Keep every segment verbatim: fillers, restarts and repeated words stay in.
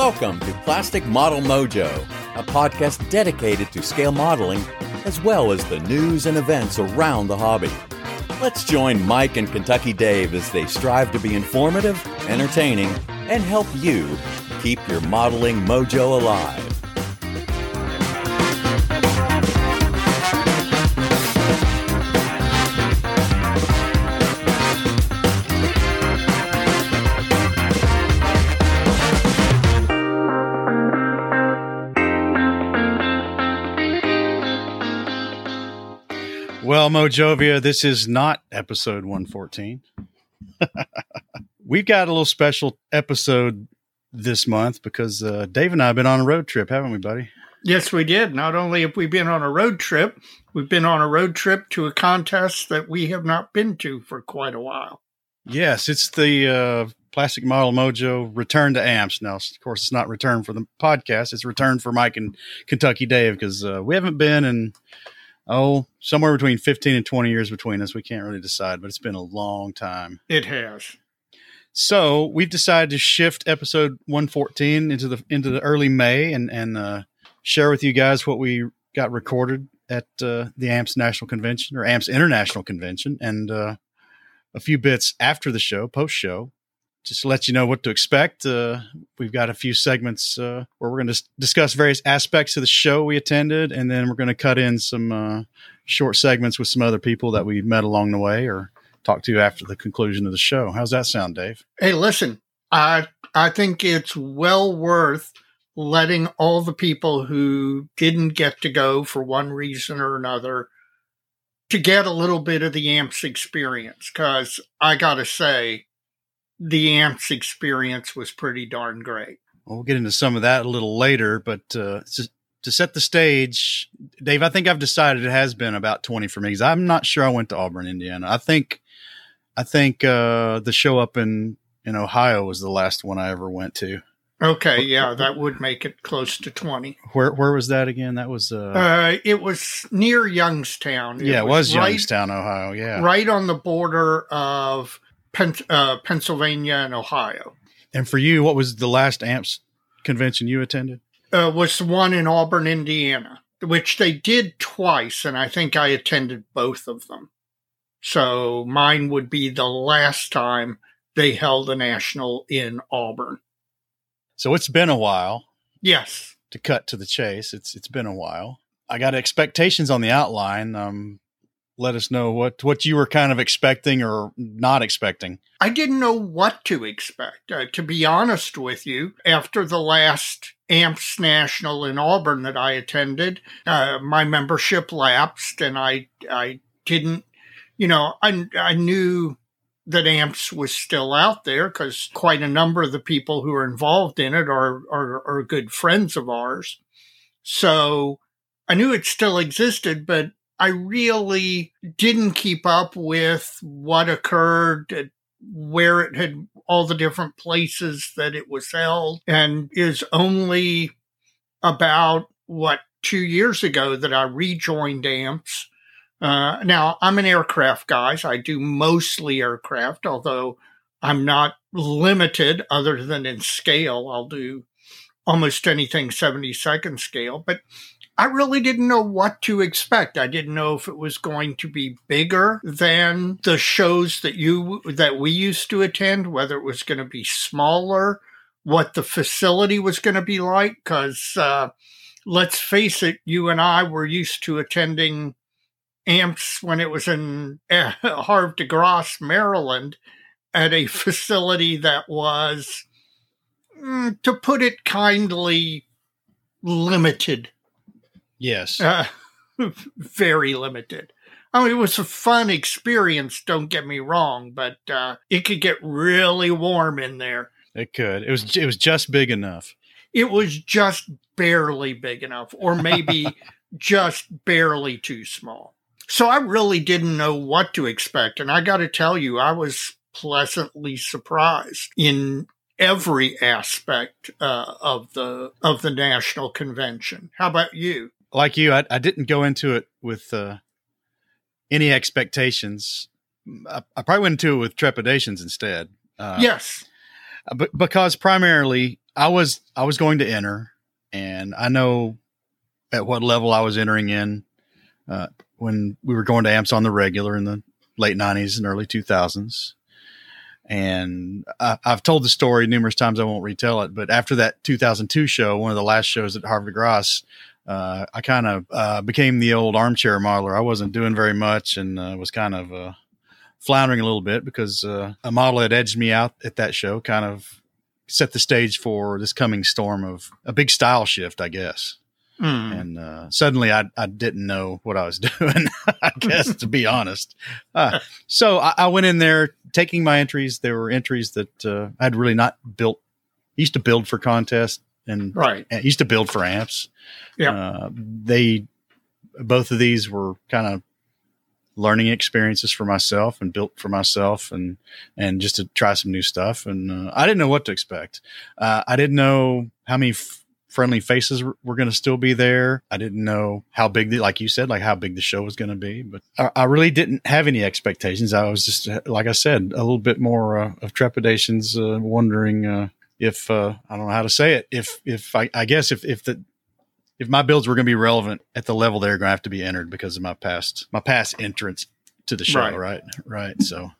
Welcome to Plastic Model Mojo, a podcast dedicated to scale modeling, as well as the news and events around the hobby. Let's join Mike and Kentucky Dave as they strive to be informative, entertaining, and help you keep your modeling mojo alive. Well, Mojovia, this is not episode one fourteen. We've got a little special episode this month because uh, Dave and I have been on a road trip, haven't we, buddy? Yes, we did. Not only have we been on a road trip, we've been on a road trip to a contest that we have not been to for quite a while. Yes, it's the uh, Plastic Model Mojo Return to AMPS. Now, of course, it's not return for the podcast. It's return for Mike and Kentucky Dave because uh, we haven't been in... Oh, somewhere between fifteen and twenty years between us. We can't really decide, but it's been a long time. It has. So we've decided to shift episode one fourteen into the into the early May and, and uh, share with you guys what we got recorded at uh, the AMPS National Convention or AMPS International Convention and uh, a few bits after the show, post-show. Just to let you know what to expect. Uh, we've got a few segments uh, where we're going to discuss various aspects of the show we attended, and then we're going to cut in some uh, short segments with some other people that we met along the way or talk to after the conclusion of the show. How's that sound, Dave? Hey, listen, I I think it's well worth letting all the people who didn't get to go for one reason or another to get a little bit of the AMPS experience, because I got to say, the AMPS experience was pretty darn great. Well, we'll get into some of that a little later, but uh, to, to set the stage, Dave, I think I've decided it has been about twenty for me because I'm not sure I went to Auburn, Indiana. I think I think uh, the show up in, in Ohio was the last one I ever went to. Okay, yeah, that would make it close to twenty. Where where was that again? That was uh, uh it was near Youngstown. It yeah, it was, was right, Youngstown, Ohio. Yeah, right on the border of Pen- uh, Pennsylvania and Ohio. And for you, what was the last AMPS convention you attended? Uh, was the one in Auburn, Indiana, which they did twice, and I think I attended both of them. So mine would be the last time they held a national in Auburn. So it's been a while. Yes. To cut to the chase, it's it's been a while. I got expectations on the outline. Um, let us know what, what you were kind of expecting or not expecting. I didn't know what to expect. Uh, to be honest with you, after the last AMPS National in Auburn that I attended, uh, my membership lapsed and I I didn't, you know, I, I knew that AMPS was still out there because quite a number of the people who are involved in it are, are, are good friends of ours. So I knew it still existed, but I really didn't keep up with what occurred, where it had, all the different places that it was held, and is only about, what, two years ago that I rejoined AMPS. Uh, now, I'm an aircraft guy, so I do mostly aircraft, although I'm not limited other than in scale. I'll do almost anything seventy-second scale, but I really didn't know what to expect. I didn't know if it was going to be bigger than the shows that you that we used to attend, whether it was going to be smaller, what the facility was going to be like, because uh, let's face it, you and I were used to attending AMPS when it was in uh, Havre de Grace, Maryland, at a facility that was, mm, to put it kindly, limited. Yes. Uh, very limited. I mean, it was a fun experience, don't get me wrong, but uh, it could get really warm in there. It could. It was it was just big enough. It was just barely big enough, or maybe just barely too small. So I really didn't know what to expect. And I got to tell you, I was pleasantly surprised in every aspect uh, of the of the national convention. How about you? Like you, I, I didn't go into it with uh, any expectations. I, I probably went into it with trepidations instead. Uh, yes. But because primarily I was I was going to enter, and I know at what level I was entering in uh, when we were going to AMPS on the regular in the late nineties and early two thousands. And I, I've told the story numerous times. I won't retell it. But after that two thousand two show, one of the last shows at Harvey Gross, uh, I kind of uh, became the old armchair modeler. I wasn't doing very much and uh, was kind of uh, floundering a little bit because uh, a model had edged me out at that show, kind of set the stage for this coming storm of a big style shift, I guess. Mm. And uh, suddenly I, I didn't know what I was doing, I guess, to be honest. Uh, so I, I went in there taking my entries. There were entries that uh, I had really not built. I used to build for contests and right. I used to build for AMPS. Yeah. Uh, they, both of these were kind of learning experiences for myself and built for myself and, and just to try some new stuff. And uh, I didn't know what to expect. Uh, I didn't know how many f- friendly faces were going to still be there. I didn't know how big, the, like you said, like how big the show was going to be, but I, I really didn't have any expectations. I was just, like I said, a little bit more uh, of trepidations, uh, wondering uh, if, uh, I don't know how to say it. If, if I, I guess if, if the, if my builds were going to be relevant at the level they're going to have to be entered because of my past, my past entrance to the show. Right. Right. Right. So,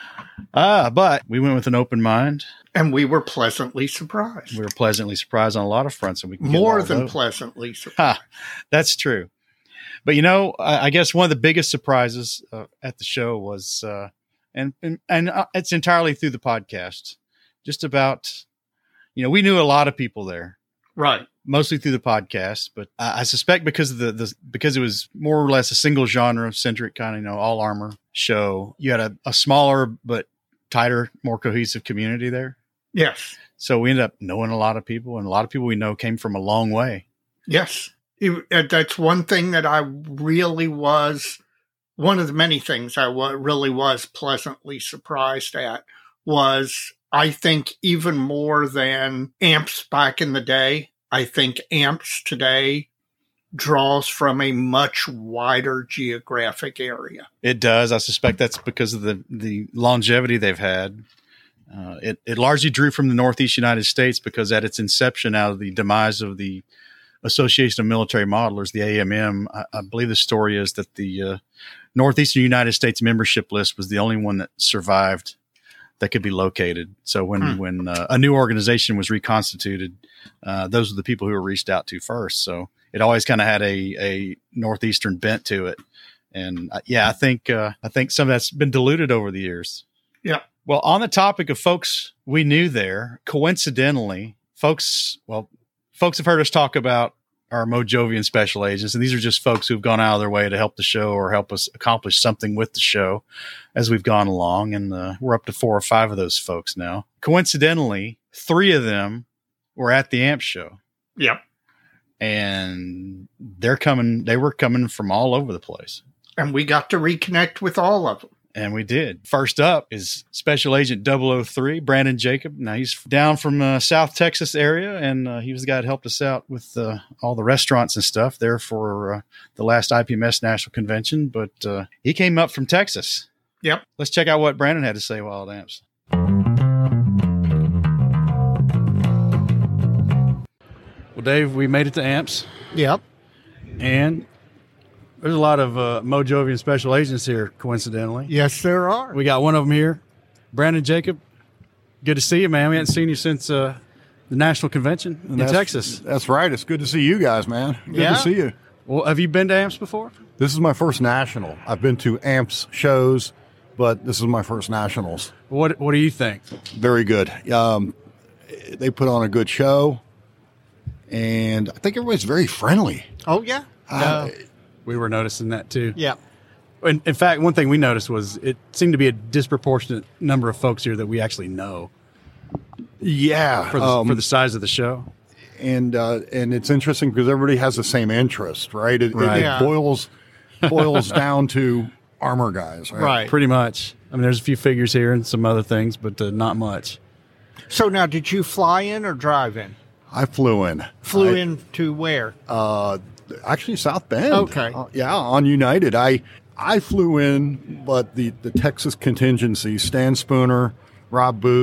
uh, but we went with an open mind. And we were pleasantly surprised. We were pleasantly surprised on a lot of fronts. And we can More than those. pleasantly surprised. Ha, that's true. But, you know, I, I guess one of the biggest surprises uh, at the show was, uh, and, and, and uh, it's entirely through the podcast, just about, you know, we knew a lot of people there. Right. Mostly through the podcast, but uh, I suspect because of the, the, because it was more or less a single genre centric kind of, you know, all armor show, you had a, a smaller, but tighter, more cohesive community there. Yes. So we ended up knowing a lot of people, and a lot of people we know came from a long way. Yes. It, that's one thing that I really was, one of the many things I w- really was pleasantly surprised at was, I think, even more than AMPS back in the day, I think AMPS today draws from a much wider geographic area. It does. I suspect that's because of the, the longevity they've had. Uh, it, it largely drew from the Northeast United States because at its inception, out of the demise of the Association of Military Modelers, the A M M, I, I believe the story is that the uh, Northeastern United States membership list was the only one that survived that could be located. So when, hmm. when uh, a new organization was reconstituted, uh, those were the people who were reached out to first. So it always kind of had a, a Northeastern bent to it. And uh, yeah, I think, uh, I think some of that's been diluted over the years. Yeah. Well, on the topic of folks we knew there, coincidentally, folks, well, folks have heard us talk about our Mojovian special agents, and these are just folks who've gone out of their way to help the show or help us accomplish something with the show as we've gone along, and uh, we're up to four or five of those folks now. Coincidentally, three of them were at the AMP show. Yep. And they're coming, they were coming from all over the place. And we got to reconnect with all of them. And we did. First up is Special Agent double oh three, Brandon Jacob. Now, he's down from uh, South Texas area, and uh, he was the guy that helped us out with uh, all the restaurants and stuff there for uh, the last I P M S National Convention. But uh, he came up from Texas. Yep. Let's check out what Brandon had to say while at AMPS. Well, Dave, we made it to AMPS. Yep. And there's a lot of uh, Mojovian special agents here, coincidentally. Yes, there are. We got one of them here. Brandon Jacob, good to see you, man. We hadn't seen you since uh, the National Convention in that's, Texas. That's right. It's good to see you guys, man. Good yeah. to see you. Well, have you been to AMPS before? This is my first national. I've been to AMPS shows, but this is my first nationals. What What do you think? Very good. Um, they put on a good show, and I think everybody's very friendly. Oh, yeah. Uh, uh, We were noticing that too. Yeah. In, in fact, one thing we noticed was it seemed to be a disproportionate number of folks here that we actually know. Yeah. For the, um, for the size of the show. And uh, and it's interesting because everybody has the same interest, right? It, right. it, it Yeah. boils boils down to armor guys, right? Right. Pretty much. I mean, there's a few figures here and some other things, but uh, not much. So now, did you fly in or drive in? I flew in. Flew I, in to where? Uh, actually, South Bend. Okay. Uh, yeah, on United. I I flew in, but the, the Texas contingency, Stan Spooner, Rob Booth,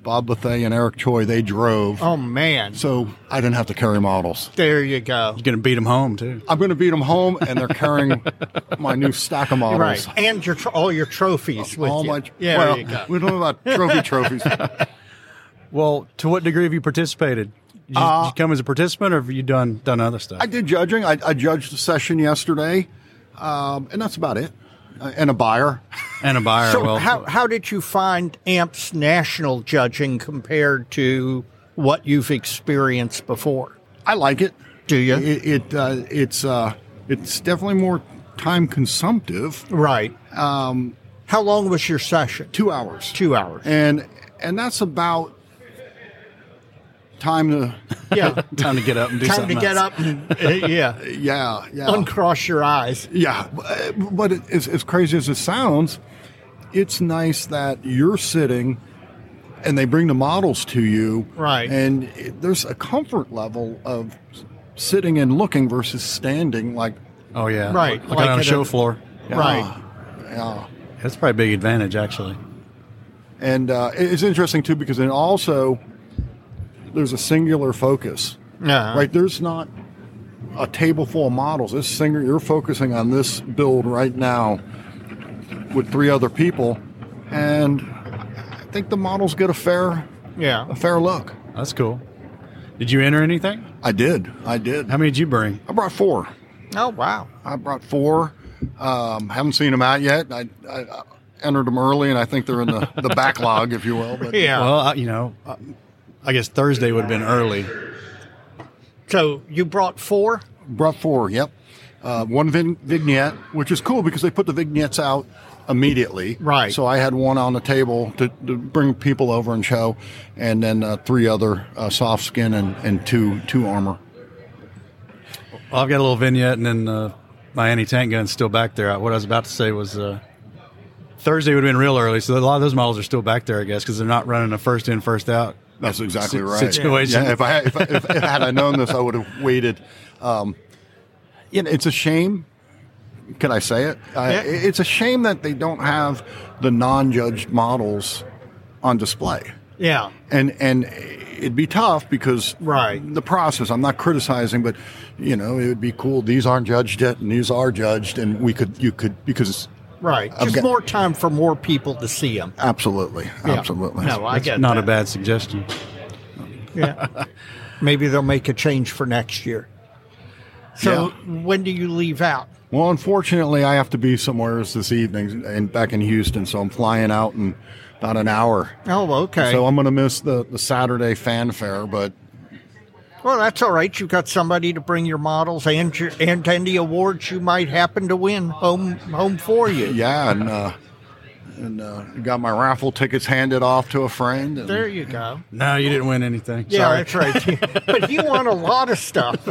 Bob Bethea and Eric Choi, they drove. Oh, man. So I didn't have to carry models. There you go. You're going to beat them home, too. I'm going to beat them home, and they're carrying my new stack of models. Right. And your tr- all your trophies with All you. my, yeah, well, there you go. we don't know about trophy trophies. Well, to what degree have you participated? Did you, Uh, did you come as a participant, or have you done done other stuff? I did judging. I, I judged the session yesterday, um, and that's about it. Uh, and a buyer. and a buyer. So well, how, how did you find A M P's national judging compared to what you've experienced before? I like it. Do you? It, it uh, it's uh, it's definitely more time consumptive. Right. Um, How long was your session? two hours. Two hours. And and that's about time to Yeah. time to get up and do Time something to get else. up and, uh, yeah, yeah yeah uncross your eyes. yeah. But it, as, as crazy as it sounds, it's nice that you're sitting and they bring the models to you. Right. And it, there's a comfort level of sitting and looking versus standing. Like Oh, yeah. Right, Like, like on a at show a- floor. Right. yeah. That's probably a big advantage, actually. And uh, it's interesting too because then also there's a singular focus. Yeah. Right, there's not a table full of models. This singer, you're focusing on this build right now with three other people, and I think the models get a fair, Yeah. a fair look. That's cool. Did you enter anything? I did, I did. How many did you bring? I brought four. Oh, wow. I brought four. Um, haven't seen them out yet. I, I, I entered them early, and I think they're in the, the backlog, if you will. But Yeah. Well, I, you know, uh, I guess Thursday would have been early. So you brought four? Brought four, yep. Uh, one vig- vignette, which is cool because they put the vignettes out immediately. Right. So I had one on the table to, to bring people over and show, and then uh, three other uh, soft skin and, and two two armor. Well, I've got a little vignette, and then uh, my anti-tank gun's still back there. What I was about to say was uh, Thursday would have been real early, so a lot of those models are still back there, I guess, because they're not running a first in, first out. That's exactly si- right. situation. Yeah, if I had, if, I- if, if had I known this, I would have waited. Um, you know, it's a shame. Can I say it? Uh, Yeah. It's a shame that they don't have the non-judged models on display. Yeah. And and it'd be tough because Right. the process. I'm not criticizing, but you know, it would be cool. These aren't judged yet, and these are judged, and we could you could because Right. I've Just got- more time for more people to see them. absolutely, absolutely. No, I That's get not that. a bad suggestion. Yeah. Maybe they'll make a change for next year. So when do you leave out? Well, unfortunately, I have to be somewhere this evening and back in Houston, so I'm flying out in about an hour. Oh, okay. So I'm going to miss the, the Saturday fanfare, but Well, that's all right. You've got somebody to bring your models and your, and any awards you might happen to win home home for you. yeah, and uh, and uh, got my raffle tickets handed off to a friend. And, There you go. No, you didn't win anything. Yeah, Sorry. that's right. But you won a lot of stuff.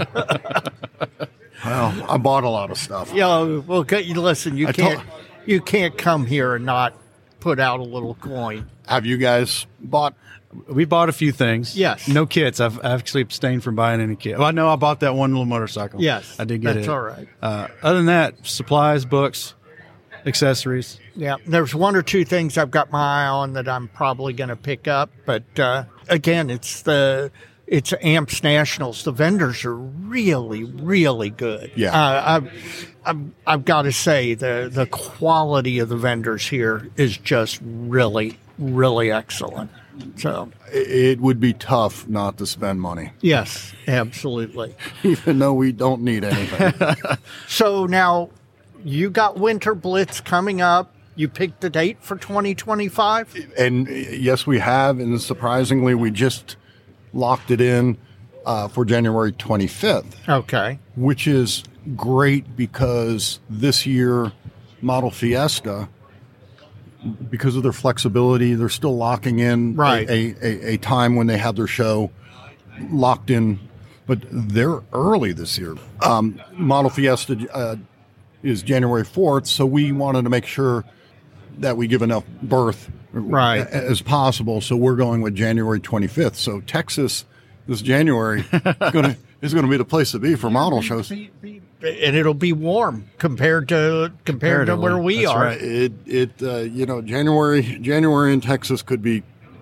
well, I bought a lot of stuff. Yeah, well, get you listen. You I told- can't you can't come here and not put out a little coin. Have you guys bought? We bought a few things. Yes. No kits. I've, I've actually abstained from buying any kit. Well, I know I bought that one little motorcycle. Yes, I did get that's it. all right. Uh, other than that, supplies, books, accessories. Yeah, there's one or two things I've got my eye on that I'm probably going to pick up, but uh, again, it's the it's A M P S Nationals. The vendors are really, really good. Yeah. uh, I've, I've I've got to say the the quality of the vendors here is just really, really excellent. So It would be tough not to spend money, yes, absolutely. even though we don't need anything. So now you got Winter Blitz coming up. You picked the date for twenty twenty-five? And yes, we have, and surprisingly, we just locked it in uh, for January twenty-fifth, Okay. which which is great because this year, Model Fiesta, because of their flexibility, they're still locking in Right. a, a, a time when they have their show locked in, but they're early this year. Um, Model Fiesta uh, is January fourth, so we wanted to make sure that we give enough berth Right. a- as possible. So we're going with January twenty-fifth. So Texas this January is going to is going to be the place to be for model shows. and it'll be warm compared to compared to where we That's are. right. It it uh, you know January January in Texas could be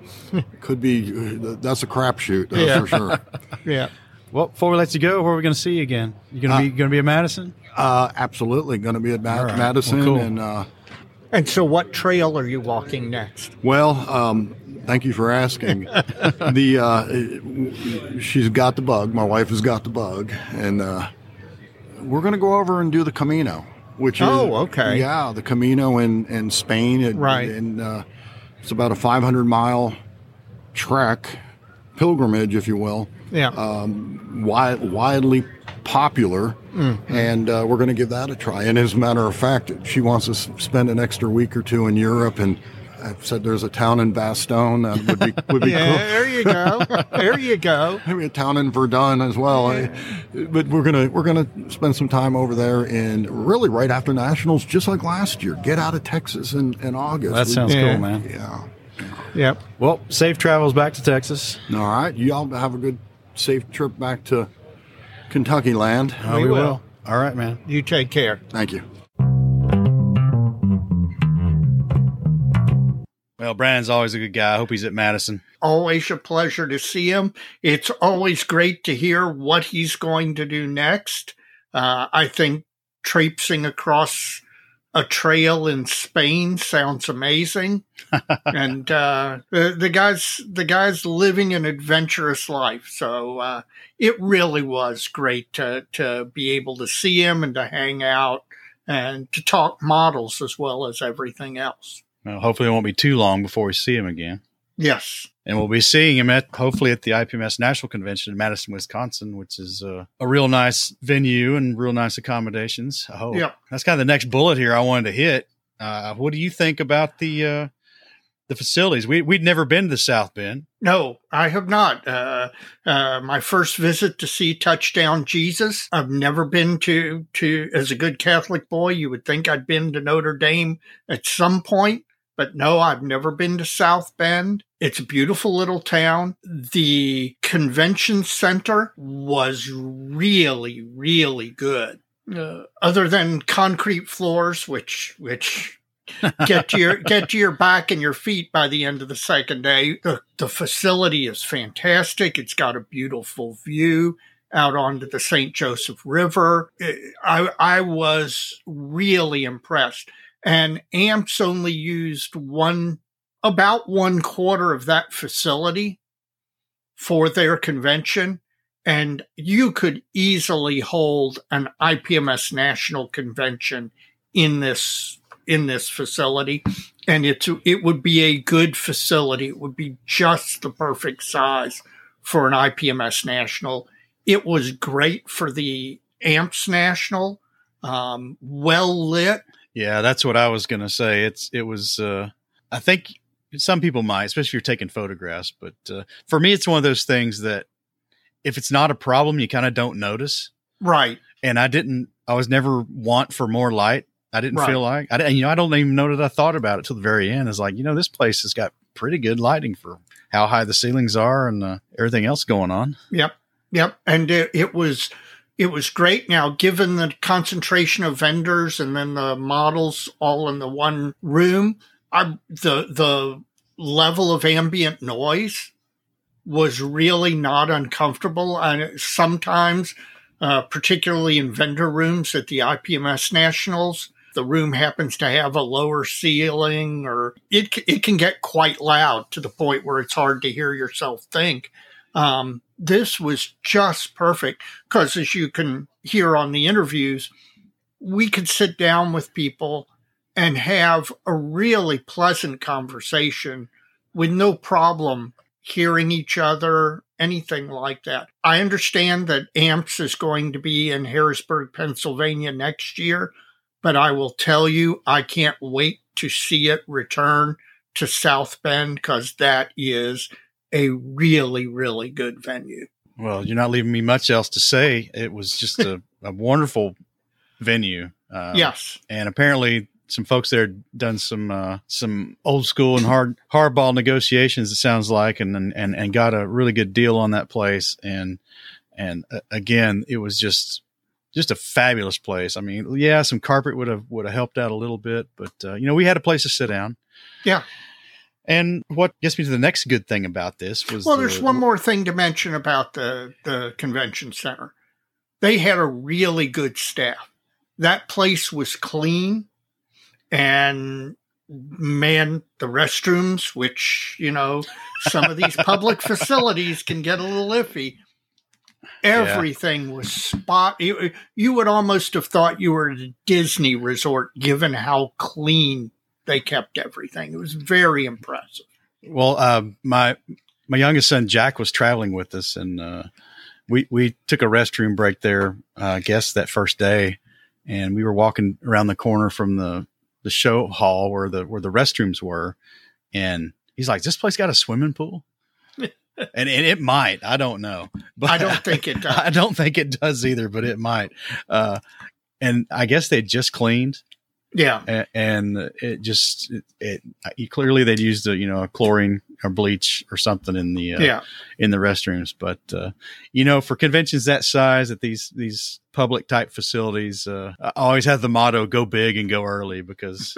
Could be. That's a crapshoot. That's Yeah. for sure. Yeah. Well, before we let you go, where are we going to see you again? You going to be going to be at Madison? Uh, absolutely, going to be at Ma- All right. Madison, Well, cool. and uh, And so what trail are you walking next? well, um, thank you for asking. the uh, she's got the bug. My wife has got the bug, and uh, we're going to go over and do the Camino, which is Oh, okay. yeah, the Camino in in Spain, and, Right. and uh, it's about a five hundred mile trek, pilgrimage, if you will. Yeah. Wide, widely popular, and uh, we're going to give that a try. And as a matter of fact, she wants us to spend an extra week or two in Europe, and I've said there's a town in Bastogne that would be would be yeah, cool. there you go. There you go. Maybe a town in Verdun as well. I- but we're gonna we're gonna spend some time over there, and really right after nationals, just like last year, get out of Texas in, in August. That sounds Yeah. cool, man. yeah. Yep. Well, safe travels back to Texas. All right, y'all have a good, safe trip back to Kentucky land. Oh, We we will. will. All right, man. You take care. Thank you. Well, Brandon's always a good guy. I hope he's at Madison. Always a pleasure to see him. It's always great to hear what he's going to do next. Uh, I think traipsing across a trail in Spain sounds amazing. and uh, the, the guy's the guy's living an adventurous life. So uh, it really was great to to be able to see him and to hang out and to talk models as well as everything else. Well, hopefully it won't be too long before we see him again. Yes. And we'll be seeing him at hopefully at the I P M S National Convention in Madison, Wisconsin, which is uh, a real nice venue and real nice accommodations. I hope. Yep. That's kind of the next bullet here I wanted to hit. Uh, what do you think about the uh, the facilities? We we'd never been to South Bend. No, I have not. Uh, uh, my first visit to see Touchdown Jesus. I've never been to, to, as a good Catholic boy, you would think I'd been to Notre Dame at some point, but no, I've never been to South Bend. It's a beautiful little town. The convention center was really, really good. Uh, other than concrete floors, which, which, get to your get to your back and your feet by the end of the second day. The, the facility is fantastic. It's got a beautiful view out onto the Saint Joseph River. I I was really impressed. And A M P S only used one about one quarter of that facility for their convention. And you could easily hold an I P M S national convention in this in this facility, and it's it would be a good facility. It would be just the perfect size for an I P M S national. It was great for the A M P S national, um, well lit. Yeah, that's what I was going to say. It's it was. Uh, I think some people might, especially if you're taking photographs. But uh, for me, it's one of those things that if it's not a problem, you kind of don't notice. Right. And I didn't. I was never want for more light. I didn't Right. feel like I. You know, I don't even know that I thought about it till the very end. It's like, you know, this place has got pretty good lighting for how high the ceilings are and uh, everything else going on. Yep. Yep. And it, it was it was great. Now, given the concentration of vendors and then the models all in the one room, I, the the level of ambient noise was really not uncomfortable. And sometimes, uh, particularly in vendor rooms at the I P M S Nationals, the room happens to have a lower ceiling, or it it can get quite loud to the point where it's hard to hear yourself think. Um, this was just perfect because, as you can hear on the interviews, we could sit down with people and have a really pleasant conversation with no problem hearing each other, anything like that. I understand that A M P S is going to be in Harrisburg, Pennsylvania next year, but I will tell you, I can't wait to see it return to South Bend because that is a really, really good venue. Well, you're not leaving me much else to say. It was just a, a wonderful venue. Um, Yes. And apparently some folks there had done some uh, some old school and hard hardball negotiations, it sounds like, and, and and got a really good deal on that place. And and uh, again, it was just just a fabulous place. I mean, yeah, some carpet would have would have helped out a little bit, but uh, you know, we had a place to sit down. Yeah. And what gets me to the next good thing about this was well, the, there's one more thing to mention about the, the convention center. They had a really good staff. That place was clean, and man, the restrooms, which, you know, some of these public facilities can get a little iffy. Everything yeah. was spot. You, you would almost have thought you were at a Disney resort, given how clean they kept everything. It was very impressive. Well, uh, my my youngest son Jack was traveling with us, and uh, we we took a restroom break there. Uh, I guess that first day, and we were walking around the corner from the, the show hall where the where the restrooms were, and he's like, "This place got a swimming pool." And, and it might, I don't know, but I don't think it does. I don't think it does either, but it might. Uh, and I guess they just cleaned. Yeah. And, and it just, it, it clearly they'd used a, you know, a chlorine or bleach or something in the, uh, yeah. in the restrooms. But, uh, you know, for conventions that size at these, these public type facilities, uh, I always have the motto, go big and go early, because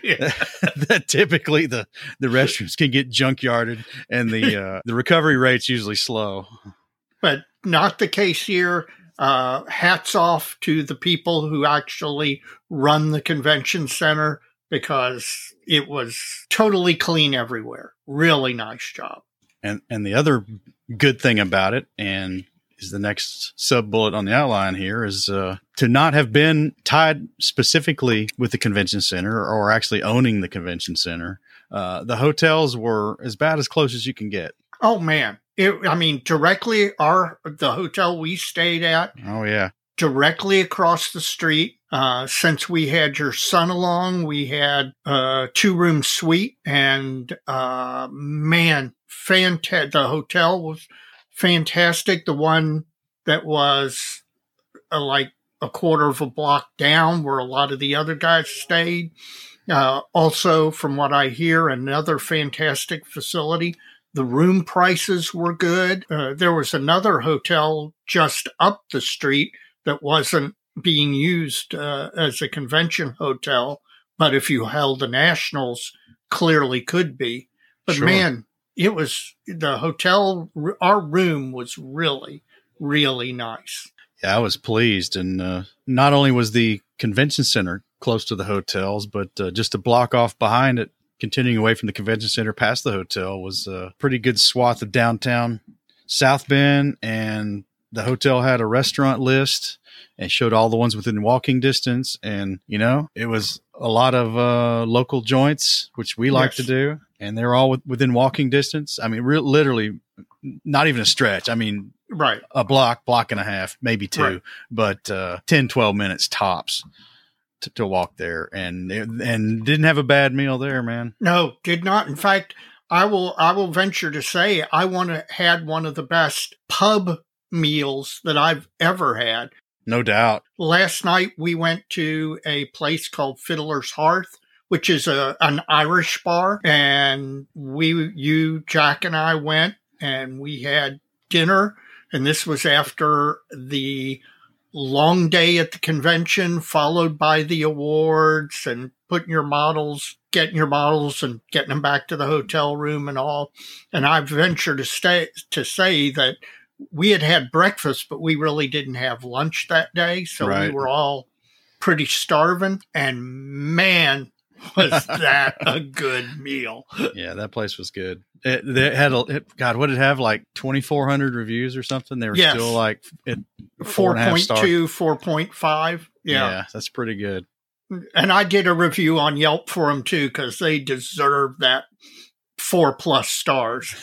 that typically the, the restrooms can get junkyarded, and the, uh, the recovery rate's usually slow. But not the case here. Uh, hats off to the people who actually run the convention center, because it was totally clean everywhere. Really nice job. And and the other good thing about it, and is the next sub bullet on the outline here, is uh, to not have been tied specifically with the convention center or actually owning the convention center. Uh, the hotels were as bad as close as you can get. Oh man. It, I mean, directly our, the hotel we stayed at. Oh yeah. Directly across the street. Uh, since we had your son along, we had a two room suite, and, uh, man, fantastic. The hotel was fantastic. The one that was uh, like a quarter of a block down where a lot of the other guys stayed. Uh, also, from what I hear, another fantastic facility. The room prices were good. Uh, there was another hotel just up the street that wasn't being used uh, as a convention hotel, but if you held the Nationals, clearly could be. But sure. Man, it was the hotel. Our room was really, really nice. Yeah, I was pleased. And uh, not only was the convention center close to the hotels, but uh, just a block off behind it, continuing away from the convention center past the hotel, was a pretty good swath of downtown South Bend. And the hotel had a restaurant list and showed all the ones within walking distance. And, you know, it was a lot of uh, local joints, which we like yes. to do. And they're all within walking distance. I mean, re- literally not even a stretch. I mean, right. a block, block and a half, maybe two, right. but uh, ten, twelve minutes tops. To, to walk there, and and didn't have a bad meal there, man. No, did not. In fact, I will I will venture to say I want to had one of the best pub meals that I've ever had. No doubt. Last night we went to a place called Fiddler's Hearth, which is a an Irish bar, and we you Jack and I went and we had dinner, and this was after the long day at the convention, followed by the awards and putting your models, getting your models and getting them back to the hotel room and all. And I venture to stay to say that we had had breakfast, but we really didn't have lunch that day. So right. we were all pretty starving, and man, was that a good meal. Yeah, that place was good. It, they had a, it, God, what did it have? Like twenty-four hundred reviews or something? They were yes. still like at four point two, four point five. Yeah. yeah, that's pretty good. And I did a review on Yelp for them too, because they deserve that four plus stars.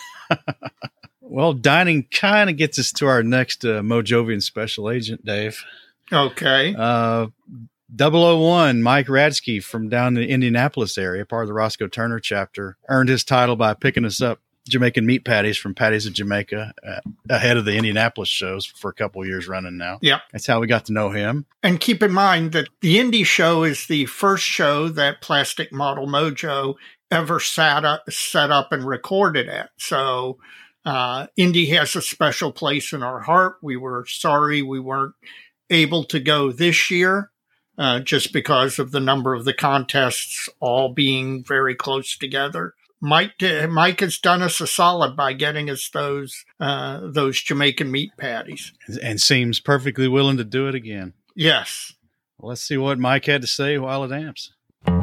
Well, dining kind of gets us to our next uh, Mojovian special agent, Dave. Okay. Uh, double oh one, Mike Radsky from down in the Indianapolis area, part of the Roscoe Turner chapter, earned his title by picking us up Jamaican meat patties from Patties of Jamaica uh, ahead of the Indianapolis shows for a couple of years running now. Yeah. That's how we got to know him. And keep in mind that the Indy show is the first show that Plastic Model Mojo ever sat up, set up and recorded at. So uh, Indy has a special place in our heart. We were sorry we weren't able to go this year. Uh, just because of the number of the contests all being very close together. Mike, Mike has done us a solid by getting us those uh, those Jamaican meat patties. And seems perfectly willing to do it again. Yes. Well, let's see what Mike had to say while at Amps.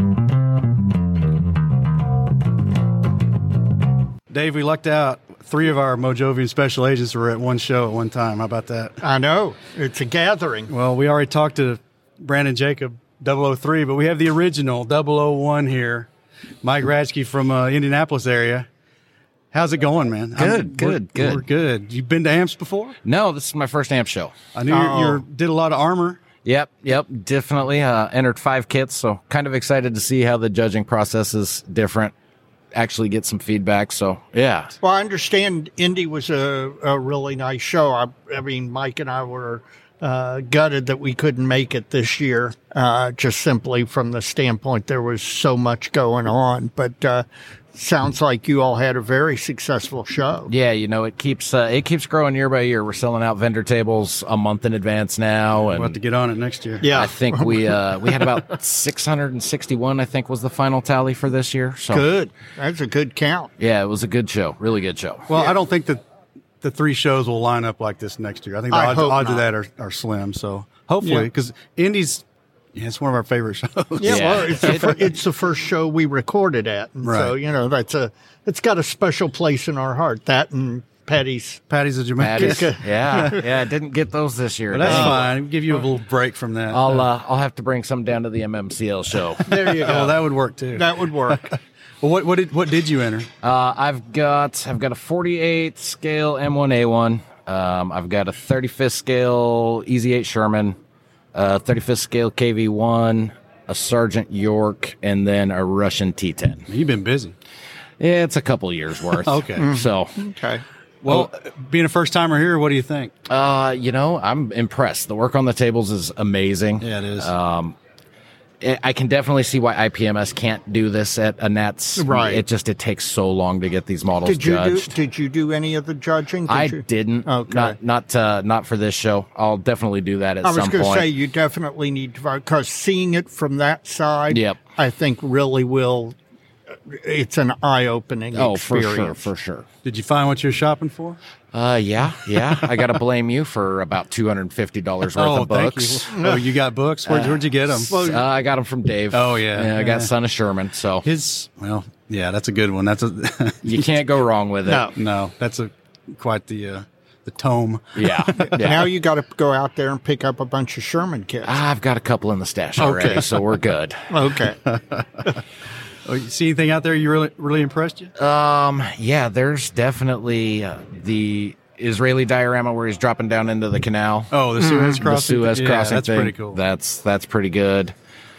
Dave, we lucked out. Three of our Mojovian special agents were at one show at one time. How about that? I know. It's a gathering. Well, we already talked to Brandon Jacob, double oh three, but we have the original double oh one here. Mike Radke from uh, Indianapolis area. How's it going, man? Good, I'm, good, we're, good. We're good. You've been to Amps before? No, this is my first amp show. I knew you Oh. did a lot of armor. Yep, yep, definitely. Uh, entered five kits, so kind of excited to see how the judging process is different. Actually get some feedback, so yeah. Well, I understand Indy was a, a really nice show. I, I mean, Mike and I were uh, gutted that we couldn't make it this year, uh, just simply from the standpoint there was so much going on. But uh, sounds like you all had a very successful show. Yeah, you know, it keeps uh, it keeps growing year by year. We're selling out vendor tables a month in advance now, We'll and have to get on it next year. Yeah, I think we uh, we had about six hundred sixty-one. I think was the final tally for this year. So good. That's a good count. yeah, it was a good show, really good show. Well, I don't think that the three shows will line up like this next year. I think the I odds, hope odds of not. that are, are slim. So hopefully, Yeah. because Indy's, yeah, it's one of our favorite shows. Yeah, Yeah. well, it's the, fir- it's the first show we recorded at, and so Right. you know that's a it's got a special place in our heart. That and Patty's. Patty's a Jamaican. Patties. yeah, yeah, I didn't get those this year. But that's Dang. fine. We'll give you a little break from that. I'll uh, I'll have to bring some down to the M M C L show. There you oh, go. that would work too. That would work. Well, what what did what did you enter? Uh, I've got I've got a forty-eight scale M one A one. Um, I've got a thirty-fifth scale E Z eight Sherman, a thirty-fifth scale K V one, a Sergeant York, and then a Russian T ten. You've been busy. Yeah, it's a couple years worth. Okay. So, Okay. Well, being a first timer here, what do you think? uh, you know, I'm impressed. The work on the tables is amazing. Yeah, it is. Um, I I can definitely see why I P M S can't do this at a Nats. Right. It just it takes so long to get these models Did you do? judged. Did you do any of the judging? Did I you? didn't. Okay. Not not uh, not for this show. I'll definitely do that at I was some going to point. say you definitely need to because seeing it from that side, Yep. I think really will. It's an eye-opening oh, for experience. sure, for sure. Did you find what you're shopping for? Uh, yeah, yeah. I got to blame you for about two hundred and fifty dollars worth oh, of thank books. you. Oh, you got books? Where'd, where'd you get them? Uh, I got them from Dave. Oh, yeah. I got Yeah. Son of Sherman. So His well, yeah, that's a good one. That's a you can't go wrong with it. No. no, that's a quite the uh, the tome. Yeah, yeah. Now you got to go out there and pick up a bunch of Sherman kits. I've got a couple in the stash already, Okay. so we're good. Okay. Oh, you see anything out there you really really impressed you? Um, yeah, there's definitely uh, the Israeli diorama where he's dropping down into the canal. Oh, the Suez the crossing. Suez yeah, crossing That's thing. pretty cool. That's that's pretty good.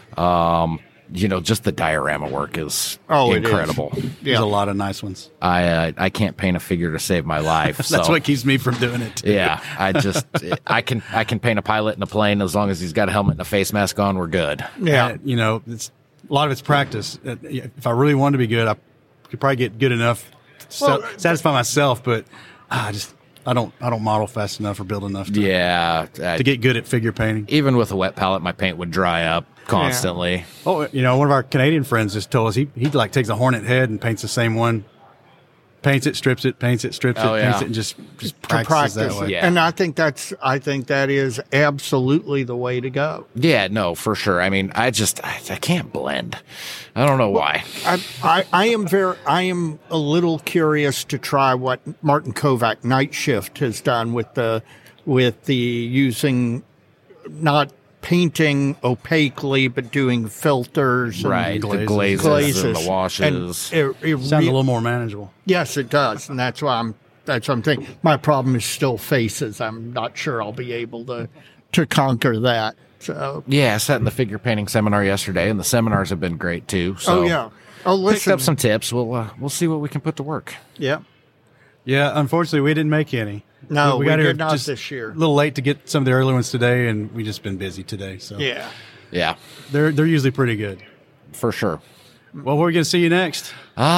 Um, you know, just the diorama work is Oh, it is. incredible. There's Yeah. a lot of nice ones. I uh, I can't paint a figure to save my life. That's so, what keeps me from doing it. Too. yeah, I just I can I can paint a pilot in a plane as long as he's got a helmet and a face mask on. We're good. Yeah. Uh, you know, it's a lot of it's practice. Uh, If I really wanted to be good, I could probably get good enough to Well, sa- satisfy myself. But ah, I just I don't I don't model fast enough or build enough to, Yeah, I, to get good at figure painting. even with a wet palette, my paint would dry up constantly. Oh, you know, one of our Canadian friends just told us he he like takes a Hornet head and paints the same one, paints it, strips it, paints it, strips Oh, it, yeah. paints it, and just just To practices practice that way. it. Yeah. And I think that's I think that is absolutely the way to go. Yeah, no, for sure. I mean, I just I, I can't blend. I don't know why. I, I, I am very I am a little curious to try what Martin Kovac Night Shift has done with the with the using not painting opaquely but doing filters and Right, the glazes. glazes, glazes and the washes. And it, it Sounds re- a little more manageable. yes, it does, and that's why I'm that's what I'm thinking. My problem is still faces. I'm not sure I'll be able to to conquer that. So Yeah, I sat in the figure painting seminar yesterday, and the seminars have been great too. So oh yeah, oh picked listen, up some tips. We'll uh, we'll see what we can put to work. yeah. Yeah, unfortunately, we didn't make any. No, we got did here not just this year. A little late to get some of the early ones today, and we just been busy today. So Yeah. Yeah, they're they're usually pretty good. for sure. Well, we're going to see you next.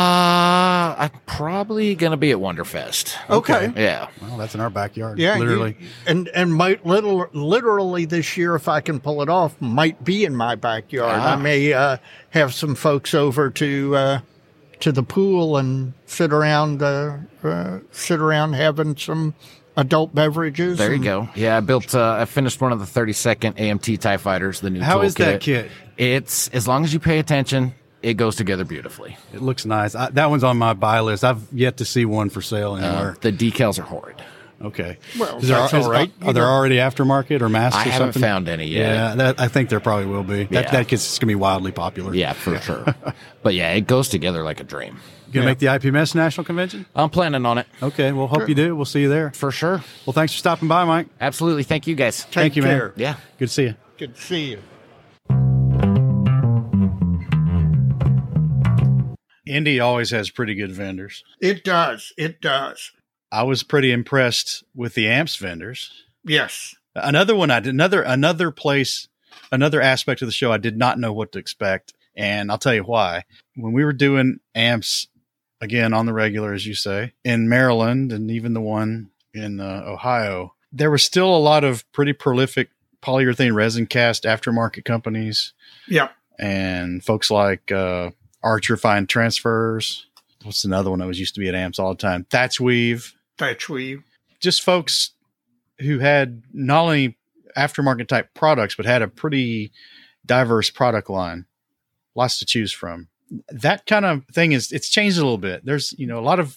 Uh, I'm probably gonna be at Wonderfest. Okay. Yeah. Well, that's in our backyard. Yeah, you- literally. and and might little literally this year, if I can pull it off, might be in my backyard. Ah. I may uh, have some folks over to uh, to the pool and sit around, uh, uh, sit around having some adult beverages. There you and- go. Yeah, I built. Uh, I finished one of the thirty-second A M T TIE Fighters. The new. How is that kit? kit? It's as long as you pay attention, it goes together beautifully. It looks nice. I, that one's on my buy list. I've yet to see one for sale anywhere. Uh, the decals are horrid. Okay. Well, Is there, that's is- all right. Are there already aftermarket or masks I or haven't something? found any yet. Yeah, that, I think there probably will be. That, Yeah. that kit's going to be wildly popular. Yeah, for sure. But yeah, it goes together like a dream. You going to make the I P M S National Convention? I'm planning on it Okay, well, hope you do. We'll see you there. for sure. Well, thanks for stopping by, Mike. Absolutely. Thank you guys. Take Thank you, care. man. Yeah. Good to see you. Good to see you. Indy always has pretty good vendors. It does. It does. I was pretty impressed with the amps vendors. Yes. Another one I did another another place, another aspect of the show I did not know what to expect, and I'll tell you why. When we were doing amps again on the regular, as you say, in Maryland and even the one in uh, Ohio, there was still a lot of pretty prolific polyurethane resin cast aftermarket companies Yep. and folks like uh, Archer Fine Transfers. What's another one that was used to be at amps all the time? Thatch Weave. That's we. Just folks who had not only aftermarket type products, but had a pretty diverse product line, lots to choose from. That kind of thing is, it's changed a little bit. There's, you know, a lot of,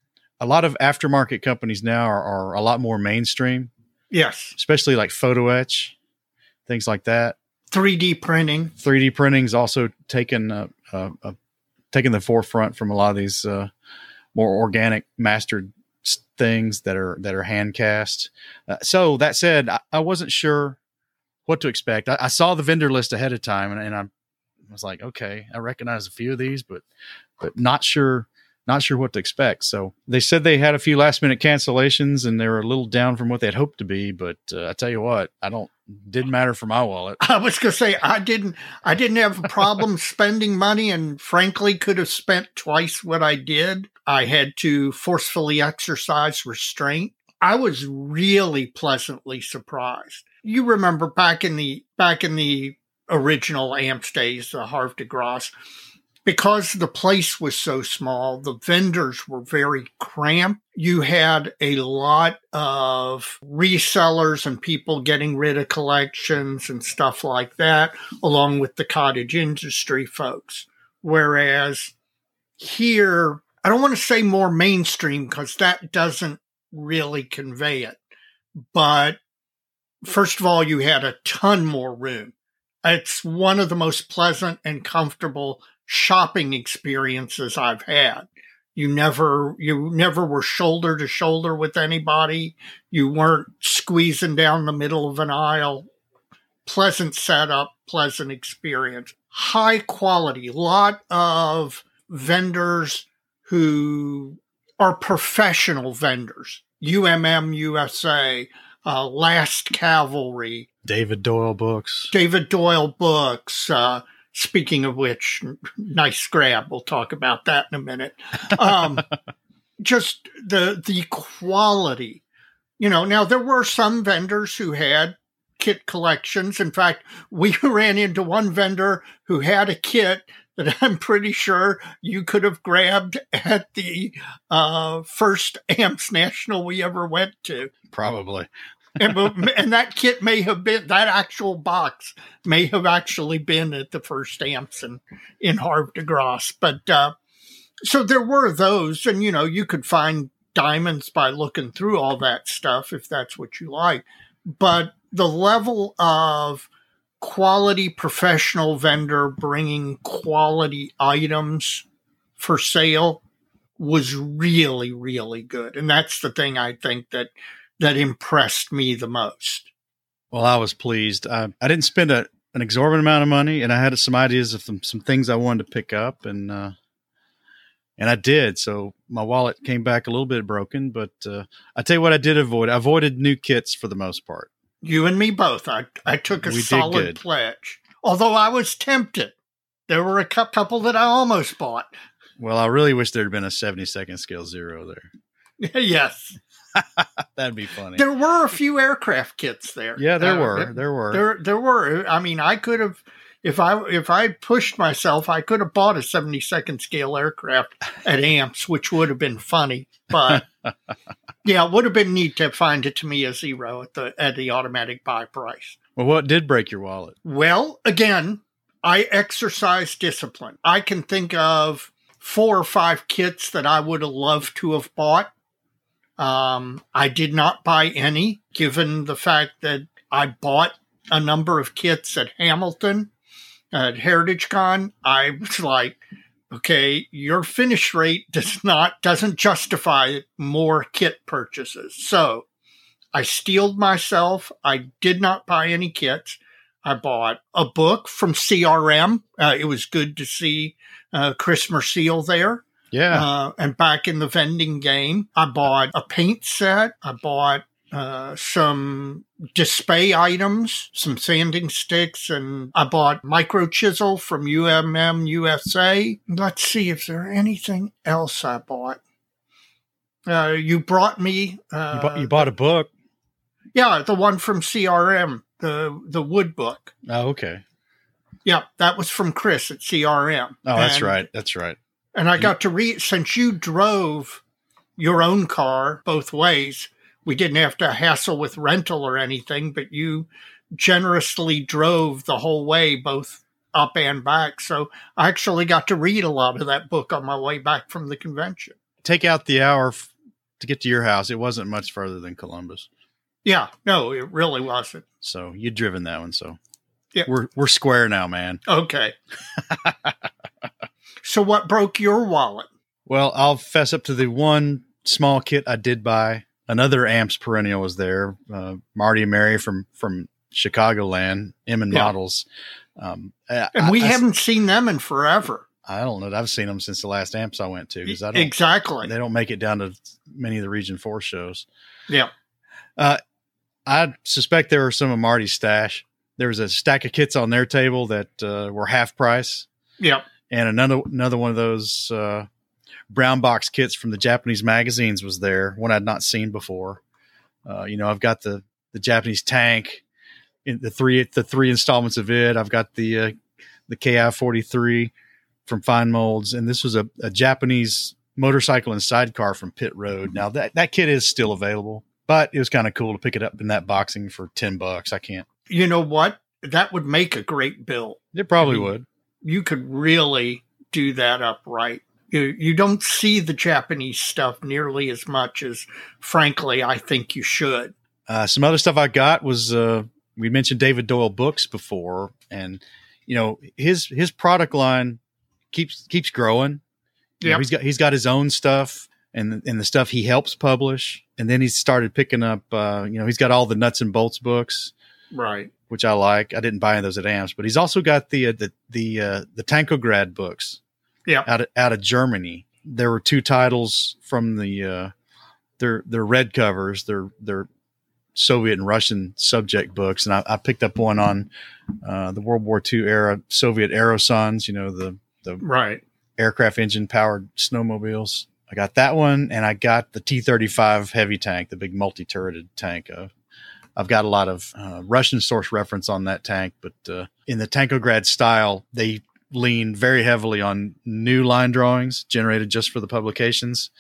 a lot of aftermarket companies now are, are a lot more mainstream, Yes. especially like photo etch, things like that. three D printing. three D printing's also taken, uh, uh, uh, taken the forefront from a lot of these, uh, more organic mastered things that are that are hand cast. Uh, so that said, I, I wasn't sure what to expect. I, I saw the vendor list ahead of time, and, and I was like, okay, I recognize a few of these, but but not sure not sure what to expect. So they said they had a few last minute cancellations, and they were a little down from what they had hoped to be. But uh, I tell you what, I don't didn't matter for my wallet. I was going to say I didn't. I didn't have a problem spending money, and frankly, could have spent twice what I did. I had to forcefully exercise restraint. I was really pleasantly surprised. You remember back in the back in the original Amps days, the Havre de Grace, because the place was so small, the vendors were very cramped. You had a lot of resellers and people getting rid of collections and stuff like that, along with the cottage industry folks. Whereas here, I don't want to say more mainstream because that doesn't really convey it. But first of all, you had a ton more room. It's one of the most pleasant and comfortable shopping experiences I've had. You never, you never were shoulder to shoulder with anybody. You weren't squeezing down the middle of an aisle. Pleasant setup, pleasant experience. High quality, lot of vendors who are professional vendors. U M M U S A, uh, Last Cavalry, David Doyle books. David Doyle books. Uh, speaking of which, nice grab. We'll talk about that in a minute. Um, just the the quality. You know, now there were some vendors who had kit collections. In fact, we ran into one vendor who had a kit that I'm pretty sure you could have grabbed at the uh, first Amps National we ever went to. Probably. and, and that kit may have been, that actual box may have actually been at the first Amps in, in Havre de Grace. But uh, so there were those, and you know, you could find diamonds by looking through all that stuff if that's what you like. But the level of quality professional vendor bringing quality items for sale was really, really good. And that's the thing I think that that impressed me the most. Well, I was pleased. I, I didn't spend a, an exorbitant amount of money, and I had some ideas of some, some things I wanted to pick up, and uh, and I did. So my wallet came back a little bit broken, but uh, I tell you what I did avoid. I avoided new kits for the most part. You and me both. I, I took a We did solid good. pledge. Although I was tempted. There were a cou- couple that I almost bought. Well, I really wish there had been a seventy-second scale zero there. Yes. That'd be funny. There were a few aircraft kits there. Yeah, there Uh, were. There were. There, there were. I mean, I could have, if I if I pushed myself, I could have bought a seventy-second scale aircraft at Amps, which would have been funny. But yeah, it would have been neat to find it to me a zero at the at the automatic buy price. Well, what did break your wallet? Well, again, I exercise discipline. I can think of four or five kits that I would have loved to have bought. Um, I did not buy any, given the fact that I bought a number of kits at Hamilton, at HeritageCon. I was like, okay, your finish rate does not doesn't justify more kit purchases. So I steeled myself. I did not buy any kits. I bought a book from C R M. Uh, it was good to see uh, Chris Merciel there. Yeah. Uh, and back in the vending game. I bought a paint set. I bought uh, some display items, some sanding sticks, and I bought micro chisel from U M M U S A. Let's see if there's anything else I bought. Uh, you brought me... Uh, you, bought, you bought a book? Yeah, the one from C R M, the, the wood book. Oh, okay. Yeah, that was from Chris at C R M. Oh, that's and, right. That's right. And I got to read, since you drove your own car both ways, we didn't have to hassle with rental or anything, but you generously drove the whole way, both up and back. So I actually got to read a lot of that book on my way back from the convention. Take out the hour f- to get to your house. It wasn't much further than Columbus. Yeah, no, it really wasn't. So you'd driven that one. So yeah. we're, we're square now, man. Okay. So what broke your wallet? Well, I'll fess up to the one small kit I did buy. Another Amps perennial was there. Uh, Marty and Mary from, from Chicagoland, M and Yeah. Models. Um, And I, we I, haven't seen them in forever. I don't know. I've seen them since the last Amps I went to. Cause I don't, Exactly. They don't make it down to many of the Region four shows. Yeah. Uh, I suspect there were some of Marty's stash. There was a stack of kits on their table that uh, were half price. Yeah. And another another one of those uh, brown box kits from the Japanese magazines was there, one I'd not seen before. Uh, you know, I've got the, the Japanese tank, in the three the three installments of it. I've got the uh, the K I forty-three from Fine Molds, and this was a, a Japanese motorcycle and sidecar from Pit Road. Now that that kit is still available, but it was kind of cool to pick it up in that boxing for ten bucks. I can't. You know what? That would make a great bill. It probably I mean, would. You could really do that up right. You, you don't see the Japanese stuff nearly as much as, frankly, I think you should. Uh, some other stuff I got was, uh, we mentioned David Doyle books before, and, you know, his, his product line keeps, keeps growing. Yeah. He's got, he's got his own stuff and, and the stuff he helps publish. And then he started picking up, uh, you know, he's got all the nuts and bolts books. Right. Which I like. I didn't buy any of those at Amps, but he's also got the, uh, the, the, uh, the Tankograd books. Yeah. Out of, out of Germany. There were two titles from the, uh, their, their red covers, their, their Soviet and Russian subject books. And I, I picked up one on, uh, the World War Two era Soviet Aerosons, you know, the, the right. aircraft engine powered snowmobiles. I got that one, and I got the T thirty-five heavy tank, the big multi-turreted tank. Uh, I've got a lot of uh, Russian source reference on that tank, but uh, in the Tankograd style, they lean very heavily on new line drawings generated just for the publications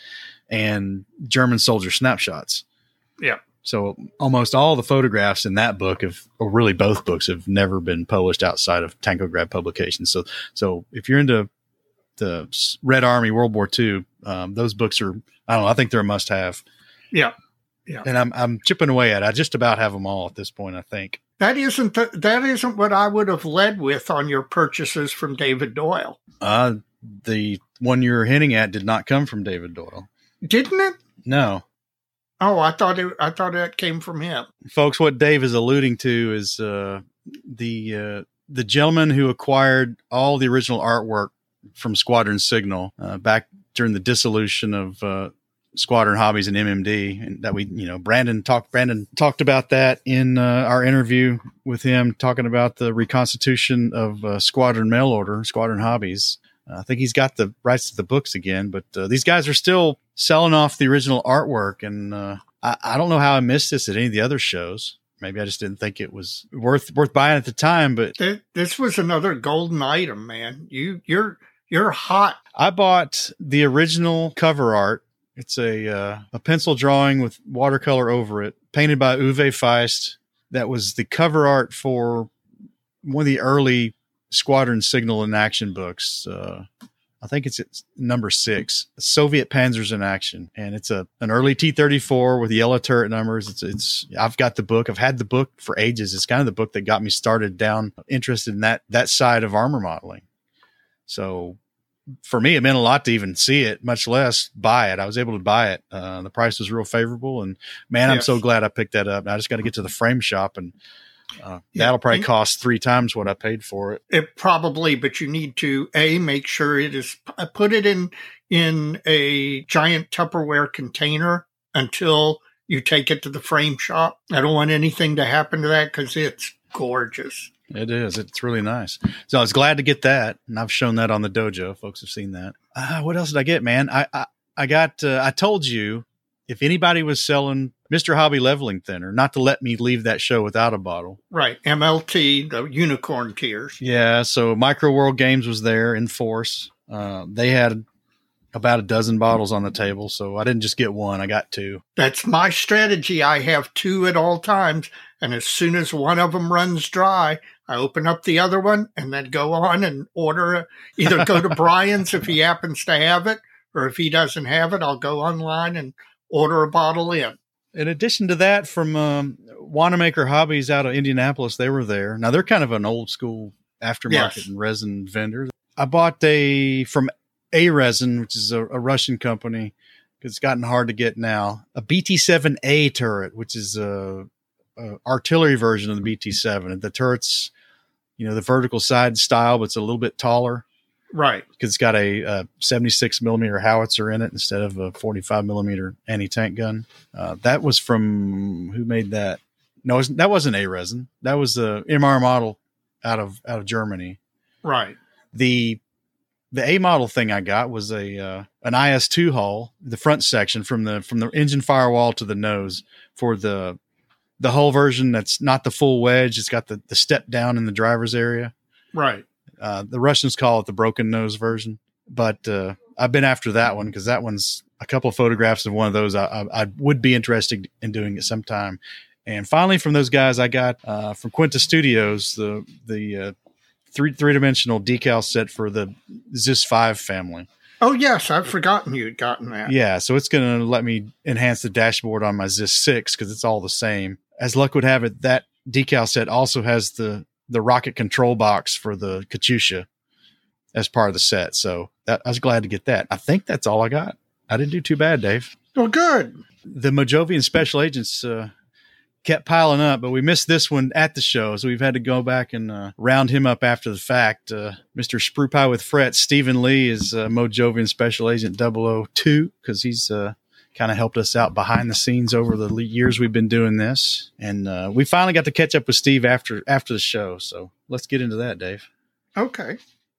and German soldier snapshots. Yeah. So almost all the photographs in that book have, or really both books, have never been published outside of Tankograd publications. So, so if you're into the Red Army World War Two, um, those books are, I don't know, I think they're a must have. Yeah. Yeah. And I'm, I'm chipping away at it. I just about have them all at this point, I think. That isn't the, that isn't what I would have led with on your purchases from David Doyle. Uh, the one you're hinting at did not come from David Doyle. Didn't it? No. Oh, I thought it, I thought that came from him. Folks, what Dave is alluding to is uh, the uh, the gentleman who acquired all the original artwork from Squadron Signal uh, back during the dissolution of uh, Squadron Hobbies and M M D, and that we, you know, Brandon talked. Brandon talked about that in uh, our interview with him, talking about the reconstitution of uh, Squadron Mail Order, Squadron Hobbies. Uh, I think he's got the rights to the books again, but uh, these guys are still selling off the original artwork, and uh, I, I don't know how I missed this at any of the other shows. maybe I just didn't think it was worth worth buying at the time. But this was another golden item, man. You you're you're hot. I bought the original cover art. It's a uh, a pencil drawing with watercolor over it, painted by Uwe Feist. That was the cover art for one of the early Squadron Signal in Action books. Uh, I think it's, it's number six, Soviet Panzers in Action, and it's a an early T thirty-four with yellow turret numbers. It's it's. I've got the book. I've had the book for ages. It's kind of the book that got me started down interested in that that side of armor modeling. So for me, it meant a lot to even see it, much less buy it. I was able to buy it. Uh, the price was real favorable, and man, yes. I'm so glad I picked that up. Now I just got to get to the frame shop, and uh, yeah. that'll probably cost three times what I paid for it. It probably, but you need to a make sure it is put it in in a giant Tupperware container until you take it to the frame shop. I don't want anything to happen to that because it's gorgeous. It is. It's really nice. So I was glad to get that, and I've shown that on the dojo. Folks have seen that. Uh, what else did I get, man? I I, I got. Uh, I told you if anybody was selling Mister Hobby leveling thinner, not to let me leave that show without a bottle. Right, M L T, the unicorn tiers. Yeah. So Micro World Games was there in force. Uh, they had about a dozen bottles on the table, so I didn't just get one. I got two. That's my strategy. I have two at all times, and as soon as one of them runs dry, I open up the other one and then go on and order a, either go to Brian's if he happens to have it, or if he doesn't have it, I'll go online and order a bottle in. In addition to that, from um, Wanamaker Hobbies out of Indianapolis, they were there. Now, they're kind of an old school aftermarket yes. and resin vendor. I bought a, from A-Resin, which is a, a Russian company, because it's gotten hard to get now, a B T seven A turret, which is a, a artillery version of the B T seven. The turret's, you know, the vertical side style, but it's a little bit taller. Right. Because it's got a, a seventy-six millimeter howitzer in it instead of a forty-five millimeter anti-tank gun. Uh, that was from, who made that? No, it was, that wasn't A-Resin. That was the M R model out of out of Germany. Right. The the A model thing I got was a uh, an I S two hull, the front section from the from the engine firewall to the nose for the the hull version that's not the full wedge. It's got the, the step down in the driver's area. Right. Uh, the Russians call it the broken nose version, but uh, I've been after that one because that one's a couple of photographs of one of those. I, I, I would be interested in doing it sometime. And finally, from those guys, I got uh, from Quinta Studios the the uh, three three dimensional decal set for the Zis five family. Oh yes, I've forgotten you'd gotten that. Yeah, so it's going to let me enhance the dashboard on my Zis six because it's all the same. As luck would have it, that decal set also has the the rocket control box for the Katyusha as part of the set. So that, I was glad to get that. I think that's all I got. I didn't do too bad, Dave. Well, good. The Mojovian Special Agents uh, kept piling up, but we missed this one at the show, so we've had to go back and uh, round him up after the fact. Uh, Mister Sprue Pie with Fret, Stephen Lee is uh, Mojovian Special Agent double oh two because he's uh, kind of helped us out behind the scenes over the years we've been doing this. And uh, we finally got to catch up with Steve after after the show. So let's get into that, Dave. Okay.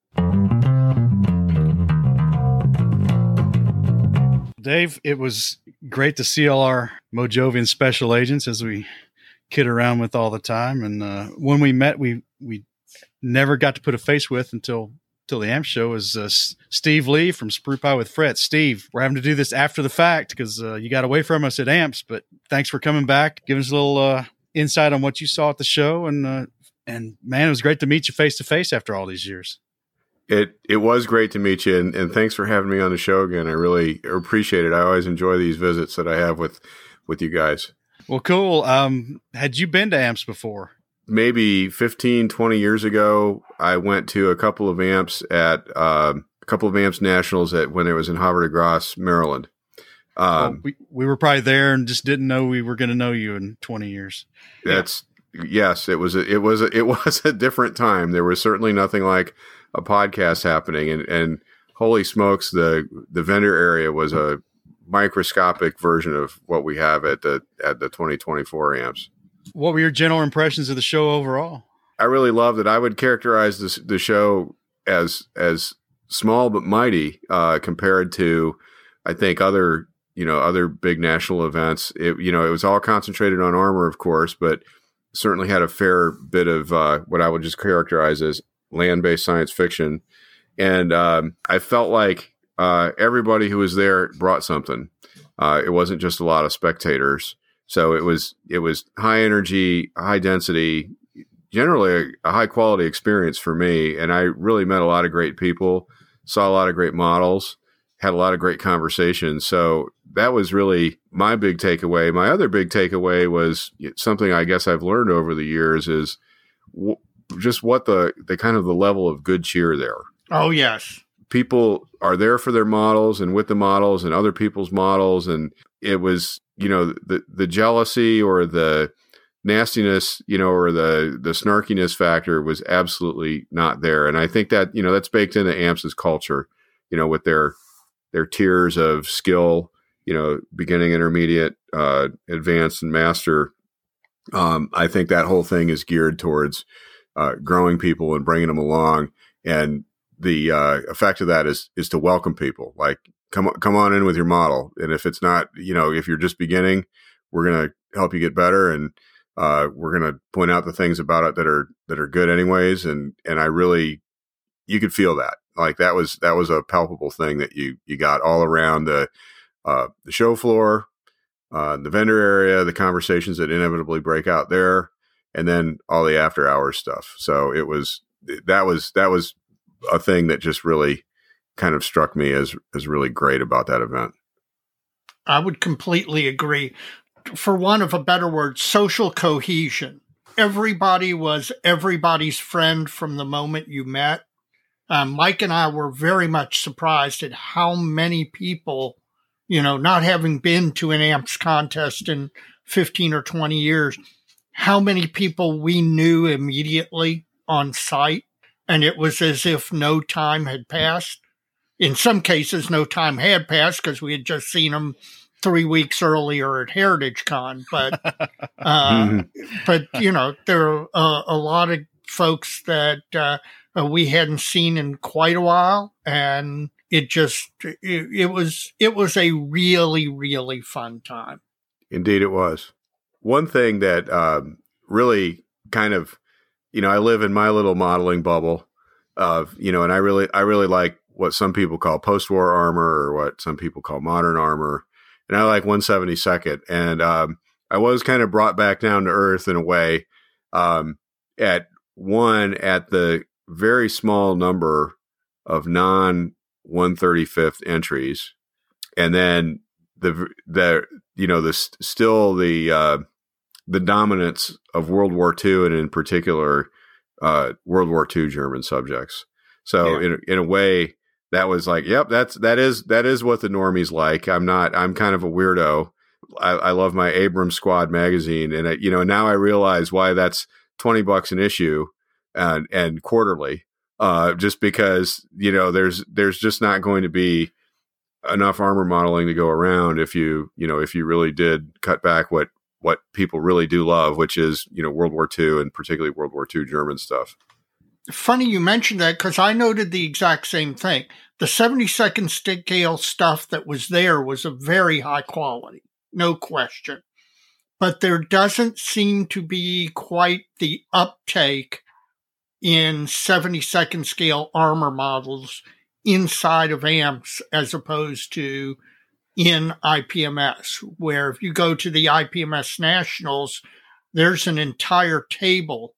Dave, it was great to see all our Mojovian special agents as we kid around with all the time. And uh, when we met, we we never got to put a face with until till the A M P show is uh, Steve Lee from Sprue Pie with Fret. Steve, we're having to do this after the fact because uh, you got away from us at A M P S, but thanks for coming back, giving us a little uh, insight on what you saw at the show. And, uh, and man, it was great to meet you face to face after all these years. It it was great to meet you, and, and thanks for having me on the show again. I really appreciate it. I always enjoy these visits that I have with, with you guys. Well, cool. Um, had you been to A M P S before? Maybe fifteen, twenty years ago, I went to a couple of A M P S at uh, a couple of A M P S nationals at when it was in Havre de Grace, Maryland. Um, well, we we were probably there and just didn't know we were going to know you in twenty years. That's yeah. yes, it was a, it was a, it was a different time. There was certainly nothing like a podcast happening, and, and holy smokes, the the vendor area was a microscopic version of what we have at the at the twenty twenty-four A M P S. What were your general impressions of the show overall? I really loved it. I would characterize this, the show as as small but mighty uh, compared to, I think, other you know other big national events. It, you know, it was all concentrated on armor, of course, but certainly had a fair bit of uh, what I would just characterize as land-based science fiction. And um, I felt like uh, everybody who was there brought something. Uh, it wasn't just a lot of spectators. So it was it was high energy, high density, generally a, a high quality experience for me. And I really met a lot of great people, saw a lot of great models, had a lot of great conversations. So that was really my big takeaway. My other big takeaway was something I guess I've learned over the years is w- just what the, the kind of the level of good cheer there. Oh, yes. People are there for their models and with the models and other people's models. And it was, you know, the, the jealousy or the nastiness, you know, or the, the snarkiness factor was absolutely not there. And I think that, you know, that's baked into A M P's culture, you know, with their, their tiers of skill, you know, beginning, intermediate, uh, advanced, and master. Um, I think that whole thing is geared towards uh, growing people and bringing them along. And the uh, effect of that is is to welcome people. Like, come on, come on in with your model. And if it's not, you know, if you're just beginning, we're going to help you get better. And uh, we're going to point out the things about it that are that are good anyways. And and I really, you could feel that. Like that was that was a palpable thing that you you got all around the uh, the show floor, uh, the vendor area, the conversations that inevitably break out there, and then all the after hours stuff. So it was that was that was a thing that just really kind of struck me as as really great about that event. I would completely agree. For want of a better word, social cohesion. Everybody was everybody's friend from the moment you met. Um, Mike and I were very much surprised at how many people, you know, not having been to an A M P S contest in fifteen or twenty years, how many people we knew immediately on site. And it was as if no time had passed. In some cases, no time had passed because we had just seen them three weeks earlier at Heritage Con. But, uh, mm-hmm. but you know, there are uh, a lot of folks that uh, uh, we hadn't seen in quite a while. And it just, it, it was, it was a really, really fun time. Indeed it was. One thing that um, really kind of, you know, I live in my little modeling bubble of, you know, and I really, I really like what some people call post-war armor or what some people call modern armor. And I like one seventy-second. And um, I was kind of brought back down to earth in a way um, at one, at the very small number of non one thirty-fifth entries. And then the, the, you know, the, still the, uh, the dominance of World War Two and in particular, uh, World War Two German subjects. So yeah. in, in a way that was like, yep, that's, that is, that is what the normies like. I'm not, I'm kind of a weirdo. I, I love my Abrams Squad magazine. And I, you know, now I realize why that's twenty bucks an issue and, and quarterly, uh, just because, you know, there's, there's just not going to be enough armor modeling to go around if you, you know, if you really did cut back what, what people really do love, which is, you know, World War Two and particularly World War Two German stuff. Funny you mentioned that because I noted the exact same thing. The seventy-second scale stuff that was there was of very high quality, no question. But there doesn't seem to be quite the uptake in seventy-second scale armor models inside of A M P S as opposed to in I P M S, where if you go to the I P M S Nationals, there's an entire table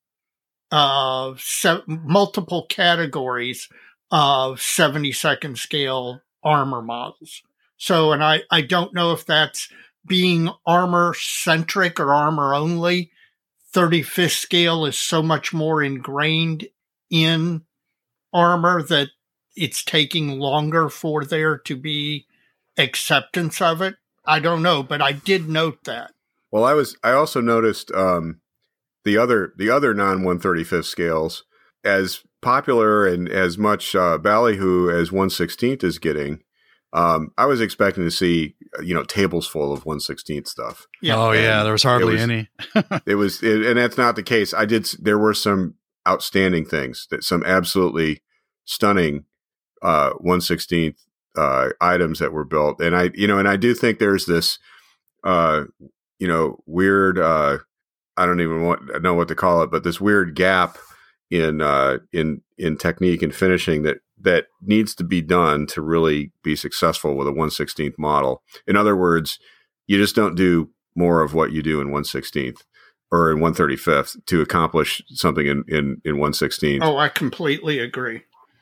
of se- multiple categories of seventy-second scale armor models. So, and I, I don't know if that's being armor centric or armor only. thirty-fifth scale is so much more ingrained in armor that it's taking longer for there to be acceptance of it. I don't know, but I did note that. Well, I was, I also noticed um, the other, the other non one thirty-fifth scales as popular and as much uh, ballyhoo as one sixteenth is getting. Um, I was expecting to see, you know, tables full of one sixteenth stuff. Yeah. Oh, and yeah. There was hardly it was, any. it was, it, and that's not the case. I did, there were some outstanding things, that some absolutely stunning uh, one sixteenth uh, items that were built. And I, you know, and I do think there's this, uh, you know, weird uh, I don't even want, know what to call it, but this weird gap in uh, in in technique and finishing that that needs to be done to really be successful with a one sixteenth model. In other words, you just don't do more of what you do in one sixteenth or in one thirty-fifth to accomplish something in, in, in one sixteenth. Oh, I completely agree.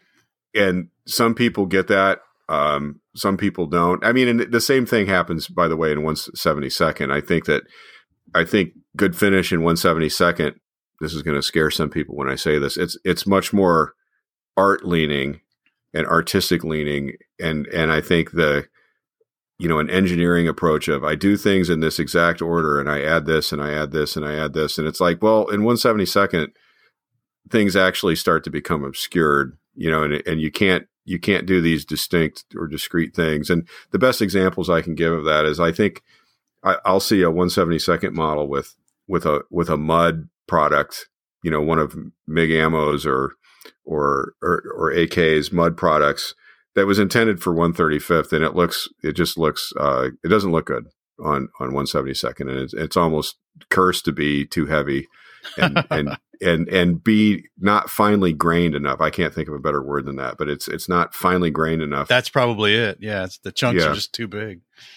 And some people get that. Um, some people don't. I mean, and the same thing happens, by the way, in one seventy-second. I think that, I think good finish in one seventy-second, this is going to scare some people when I say this. It's, it's much more art leaning and artistic leaning. And, and I think the, you know, an engineering approach of I do things in this exact order and I add this and I add this and I add this. And it's like, well, in one seventy-second, things actually start to become obscured, you know, and, and you can't, you can't do these distinct or discrete things. And the best examples I can give of that is I think I, I'll see a one seventy-second model with, with a, with a mud product, you know, one of MiG Ammo's or, or, or, or A K's mud products that was intended for one thirty-fifth. And it looks, it just looks, uh, it doesn't look good on, on one seventy-second. And it's, it's almost cursed to be too heavy and, and, and, and be not finely grained enough. I can't think of a better word than that, but it's, it's not finely grained enough. That's probably it. Yeah. It's, the chunks Yeah. are just too big.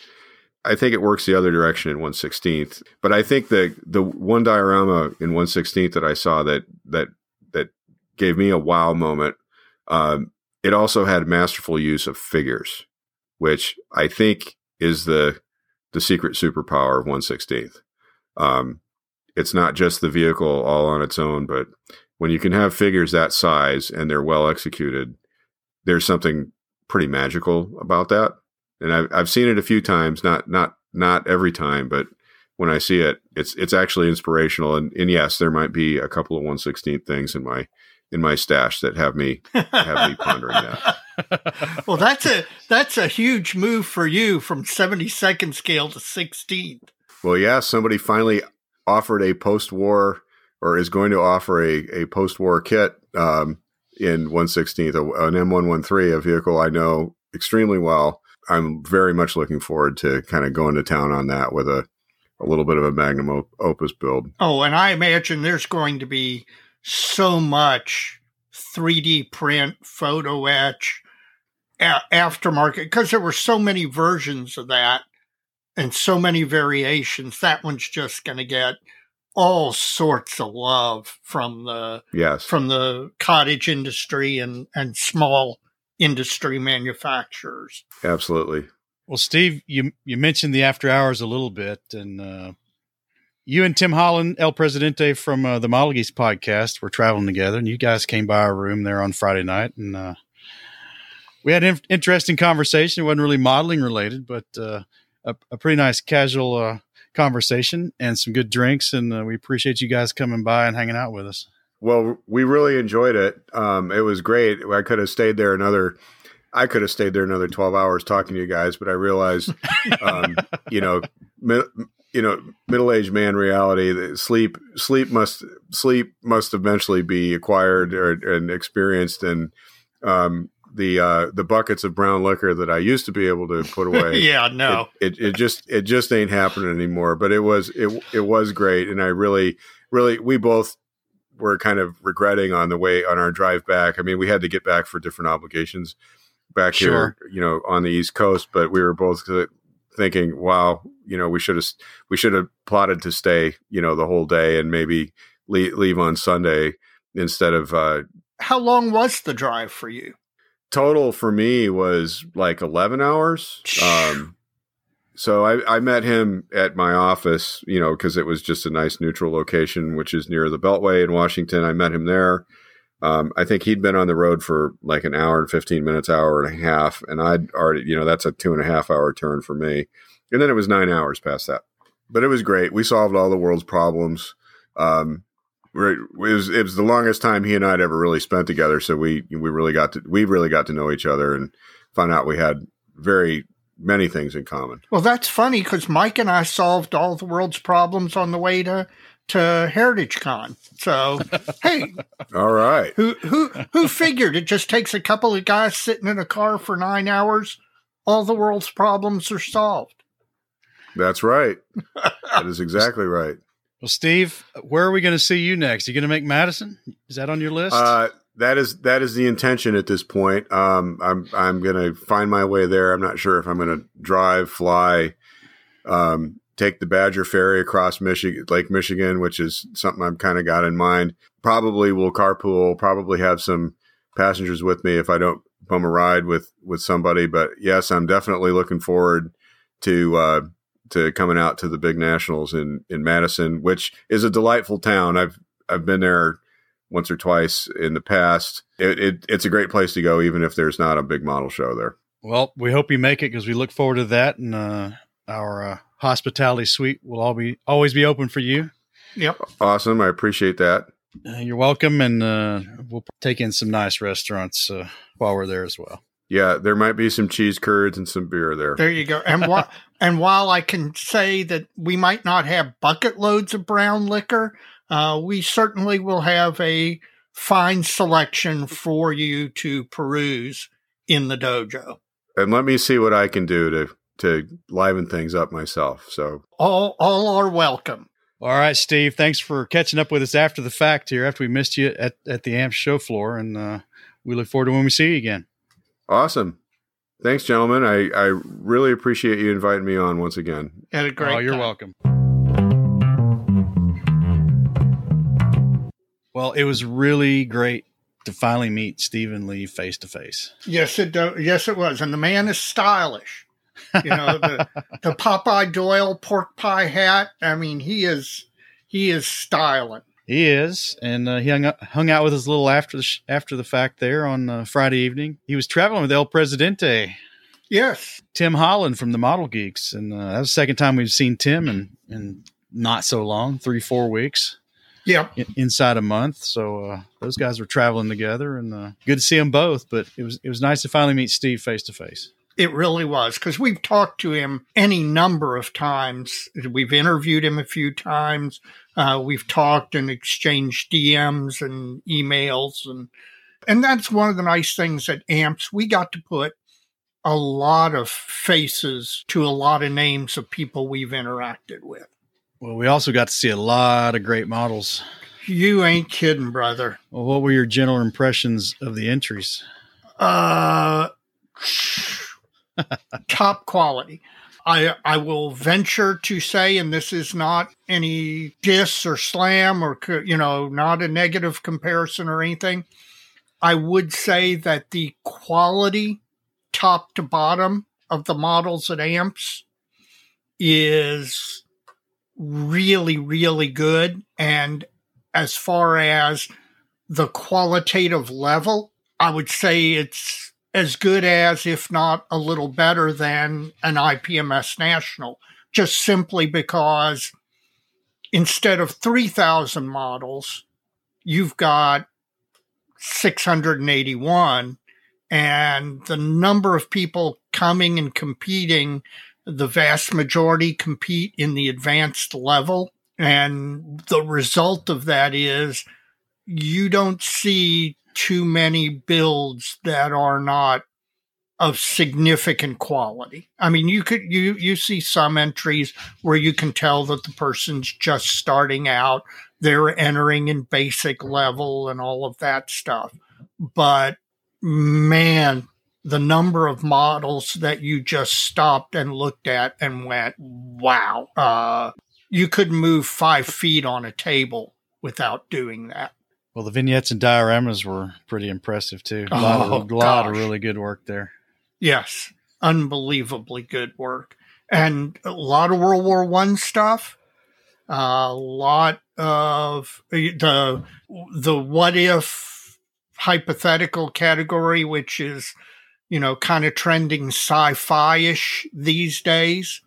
I think it works the other direction in one sixteenth, but I think the, the one diorama in one sixteenth that I saw that, that, that gave me a wow moment. Um, it also had masterful use of figures, which I think is the, the secret superpower of one sixteenth. Um, it's not just the vehicle all on its own, but when you can have figures that size and they're well executed, there's something pretty magical about that. And I've, I've seen it a few times, not, not, not every time, but when I see it, it's, it's actually inspirational. And, and yes, there might be a couple of one sixteenth things in my, in my stash that have me, have me pondering that. Well, that's a, that's a huge move for you from seventy-second scale to sixteenth. Well, yeah, somebody finally offered a post-war or is going to offer a, a post-war kit um, in one sixteenth, an M one thirteen, a vehicle I know extremely well. I'm very much looking forward to kind of going to town on that with a, a little bit of a magnum op- opus build. Oh, and I imagine there's going to be so much three D print, photo etch, a- aftermarket, because there were so many versions of that and so many variations. That one's just going to get all sorts of love from the Yes. from the cottage industry and, and small industry manufacturers. Absolutely. Well, Steve, you you mentioned the after hours a little bit, and uh, you and Tim Holland, El Presidente from uh, the Model Geese podcast, were traveling together, and you guys came by our room there on Friday night, and uh, we had an interesting conversation. It wasn't really modeling related, but uh, a, a pretty nice casual uh, conversation and some good drinks, and uh, we appreciate you guys coming by and hanging out with us. Well, we really enjoyed it. Um, it was great. I could have stayed there another, I could have stayed there another twelve hours talking to you guys, but I realized, um, you know, mi- you know, middle-aged man reality, that sleep, sleep must, sleep must eventually be acquired or, and experienced. And, um, the, uh, the buckets of brown liquor that I used to be able to put away. Yeah, no, It, it, it just, it just ain't happening anymore, but it was, it, it was great. And I really, really, we both, we're kind of regretting on the way on our drive back. I mean, we had to get back for different obligations back Sure. here, you know, on the East Coast, but we were both thinking, wow, you know, we should have, we should have plotted to stay, you know, the whole day and maybe leave, leave on Sunday instead of, uh, how long was the drive for you? total for me was like eleven hours. Um, So I, I met him at my office, you know, because it was just a nice neutral location, which is near the Beltway in Washington. I met him there. Um, I think he'd been on the road for like an hour and fifteen minutes, hour and a half. And I'd already, you know, that's a two and a half hour turn for me. And then it was nine hours past that. But it was great. We solved all the world's problems. Um, we're, it was, it was the longest time he and I'd ever really spent together. So we, we really got to, we really got to know each other and found out we had very, many things in common. Well, that's funny because Mike and I solved all the world's problems on the way to to Heritage Con. So, hey, All right. who who who figured it just takes a couple of guys sitting in a car for nine hours, all the world's problems are solved. That's right. That is exactly right. Well, Steve, where are we going to see you next? Are you going to make Madison? Is that on your list? Uh, that is that is the intention at this point. Um, I'm I'm going to find my way there. I'm not sure if I'm going to drive, fly, um, take the Badger Ferry across Michigan, Lake Michigan, which is something I've kind of got in mind. Probably will carpool. Probably have some passengers with me if I don't bum a ride with with somebody. But yes, I'm definitely looking forward to uh, to coming out to the big nationals in in Madison, which is a delightful town. I've I've been there once or twice in the past. It, it, it's a great place to go, even if there's not a big model show there. Well, we hope you make it because we look forward to that, and uh, our uh, hospitality suite will all be always be open for you. Yep. Awesome. I appreciate that. Uh, you're welcome, and uh, we'll take in some nice restaurants uh, while we're there as well. Yeah, there might be some cheese curds and some beer there. There you go. And, wh- and while I can say that we might not have bucket loads of brown liquor, Uh, we certainly will have a fine selection for you to peruse in the dojo. And let me see what I can do to to liven things up myself. So all all are welcome. All right, Steve. Thanks for catching up with us after the fact here, after we missed you at, at the A M P show floor, and uh, we look forward to when we see you again. Awesome. Thanks, gentlemen. I, I really appreciate you inviting me on once again. Had a great Oh, you're time. welcome. Well, it was really great to finally meet Stephen Lee face to face. Yes, it do- yes it was, and the man is stylish. You know, the the Popeye Doyle pork pie hat. I mean, he is he is styling. He is, and uh, he hung, up, hung out with us a little after the sh- after the fact there on uh, Friday evening. He was traveling with El Presidente, Yes, Tim Holland from the Model Geeks, and uh, that was the second time we've seen Tim in, in not so long, three, four weeks. yep. in- inside a month. So uh, those guys were traveling together, and uh, good to see them both. But it was it was nice to finally meet Steve face to face. It really was, because we've talked to him any number of times. We've interviewed him a few times. Uh, we've talked and exchanged D Ms and emails. And, and that's one of the nice things at A M P S. We got to put a lot of faces to a lot of names of people we've interacted with. Well, we also got to see a lot of great models. You ain't kidding, brother. Well, what were your general impressions of the entries? Uh, top quality. I I will venture to say, and this is not any diss or slam or, you know, not a negative comparison or anything. I would say that the quality top to bottom of the models at A M P S is really, really good. And as far as the qualitative level, I would say it's as good as, if not a little better than, an I P M S National, just simply because instead of three thousand models, you've got six hundred eighty-one, and the number of people coming and competing, the vast majority compete in the advanced level. And the result of that is you don't see too many builds that are not of significant quality. I mean, you could, you, you see some entries where you can tell that the person's just starting out. They're entering in basic level and all of that stuff. But man, the number of models that you just stopped and looked at and went, wow, uh, you could move five feet on a table without doing that. Well, the vignettes and dioramas were pretty impressive too. A lot, Oh, of, a lot of gosh. really good work there. Yes, unbelievably good work. And a lot of World War One stuff. A lot of the the what if hypothetical category, which is, you know, kind of trending sci-fi-ish these days,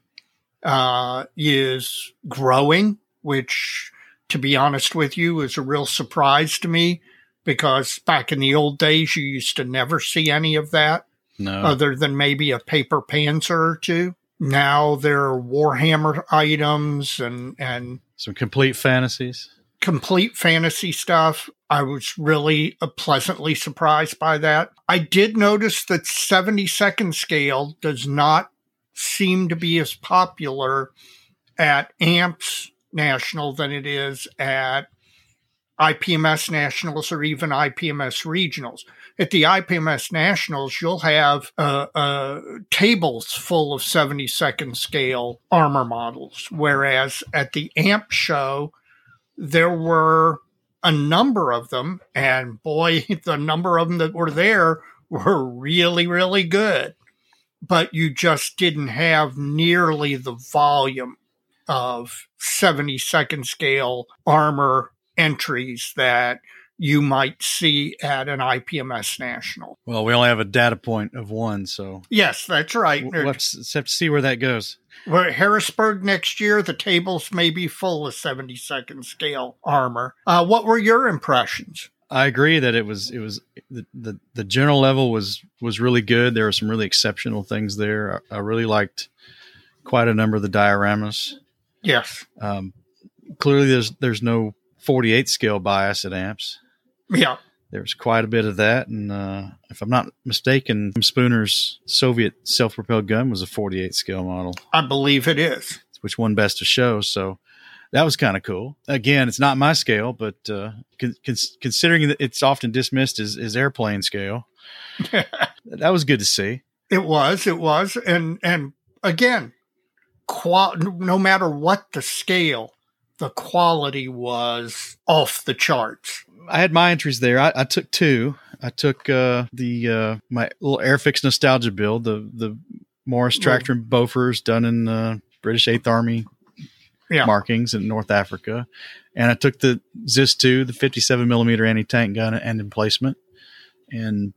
uh, is growing, which, to be honest with you, is a real surprise to me, because back in the old days, you used to never see any of that. No, Other than maybe a paper Panzer or two. Now there are Warhammer items and, and some complete fantasies. complete fantasy stuff. I was really uh, pleasantly surprised by that. I did notice that seventy-second scale does not seem to be as popular at A M P S National than it is at I P M S Nationals or even I P M S Regionals. At the I P M S Nationals, you'll have uh, uh, tables full of seventy-second scale armor models, whereas at the A M P show, there were a number of them, and boy, the number of them that were there were really, really good. But you just didn't have nearly the volume of seventy-second scale armor entries that you might see at an I P M S National. Well, we only have a data point of one, so yes, that's right. We'll have to, have to see where that goes. Where Harrisburg next year, the tables may be full of seventy-second scale armor. Uh, what were your impressions? I agree that it was it was the, the the general level was was really good. There were some really exceptional things there. I, I really liked quite a number of the dioramas. Yes. Um, clearly, there's there's no forty-eight scale bias at A M Ps. Yeah. There's quite a bit of that, and uh, if I'm not mistaken, Spooner's Soviet self-propelled gun was a forty-eight scale model. I believe it is. Which won Best of Show, so that was kind of cool. Again, it's not my scale, but uh, con- con- considering that it's often dismissed as, as airplane scale, that was good to see. It was, it was, and and again, qual- no matter what the scale, the quality was off the charts. I had my entries there. I, I took two. I took uh, the uh, my little Airfix nostalgia build, the the Morris Tractor and Bofors done in uh, British Eighth Army yeah. markings in North Africa, and I took the Z I S two, the fifty-seven millimeter anti-tank gun and emplacement, and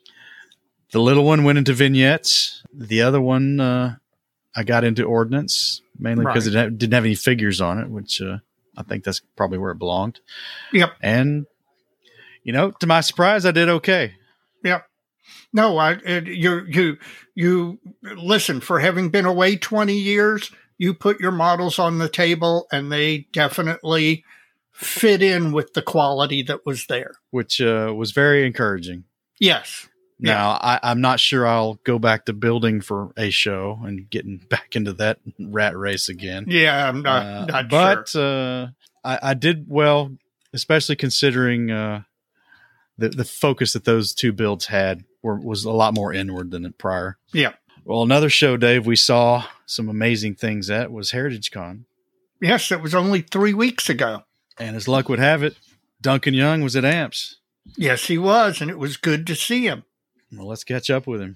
the little one went into vignettes. The other one uh, I got into ordnance mainly right. because it ha- didn't have any figures on it, which uh, I think that's probably where it belonged. Yep, and. You know, to my surprise, I did okay. Yeah. No, I it, you you you listen, for having been away twenty years, you put your models on the table and they definitely fit in with the quality that was there. Which uh, was very encouraging. Yes. Now, yeah. I, I'm not sure I'll go back to building for a show and getting back into that rat race again. Yeah, I'm not, uh, not but, sure. But uh, I, I did well, especially considering uh, the, the focus that those two builds had were, was a lot more inward than prior. Yeah. Well, another show, Dave, we saw some amazing things at was Heritage Con. Yes, it was only three weeks ago. And as luck would have it, Duncan Young was at A M P S. Yes, he was, and it was good to see him. Well, let's catch up with him.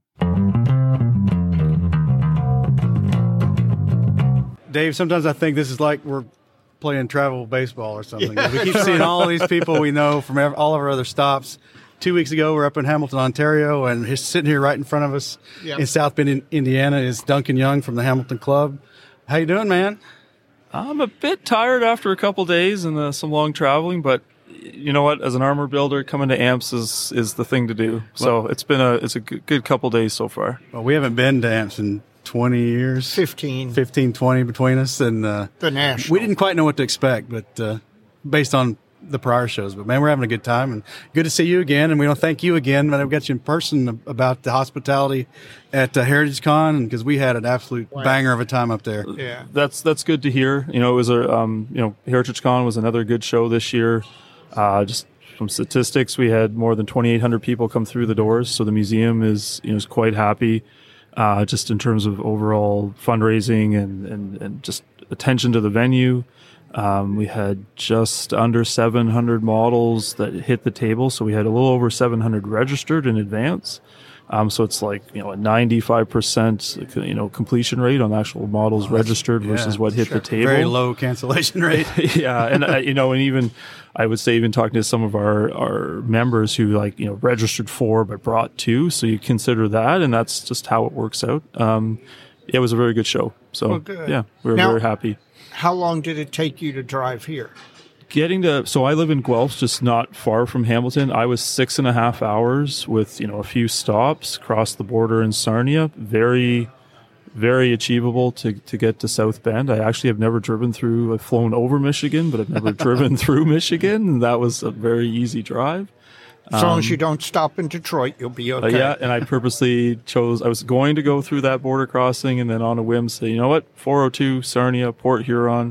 Dave, sometimes I think this is like we're playing travel baseball or something. Yeah, we keep seeing all these people we know from all of our other stops. Two weeks ago, we're up in Hamilton, Ontario, and he's sitting here right in front of us yep. in South Bend, Indiana, is Duncan Young from the Hamilton Club. How you doing, man? I'm a bit tired after a couple days and uh, some long traveling, but you know what? As an armor builder, coming to A M P S is, is the thing to do. So well, it's been a it's a good, good couple days so far. Well, we haven't been to A M P S in twenty years. fifteen. fifteen, twenty between us. And uh, the national. We didn't quite know what to expect, but uh, based on the prior shows. But, man, we're having a good time. And good to see you again. And we want to thank you again. But I've got you in person about the hospitality at uh, Heritage Con, because we had an absolute wow. banger of a time up there. Yeah, That's that's good to hear. You know, it was a um, you know Heritage Con was another good show this year. Uh, just from statistics, we had more than twenty-eight hundred people come through the doors, so the museum is you know is quite happy. Uh, just in terms of overall fundraising and, and, and just attention to the venue, um, we had just under seven hundred models that hit the table, so we had a little over seven hundred registered in advance. Um, so it's like you know a ninety-five percent you know completion rate on actual models oh, registered yeah, versus what hit sure. the table. Very low cancellation rate. yeah, and uh, you know, and even I would say even talking to some of our, our members who like you know registered four but brought two, so you consider that, and that's just how it works out. Um, it was a very good show. So well, yeah, we were now, very happy. How long did it take you to drive here? Getting to, so I live in Guelph, just not far from Hamilton. I was six and a half hours with, you know, a few stops across the border in Sarnia. Very, very achievable to, to get to South Bend. I actually have never driven through, I've flown over Michigan, but I've never driven through Michigan. And that was a very easy drive. As long um, as you don't stop in Detroit, you'll be okay. Uh, yeah, and I purposely chose, I was going to go through that border crossing and then on a whim say, you know what, four oh two, Sarnia, Port Huron,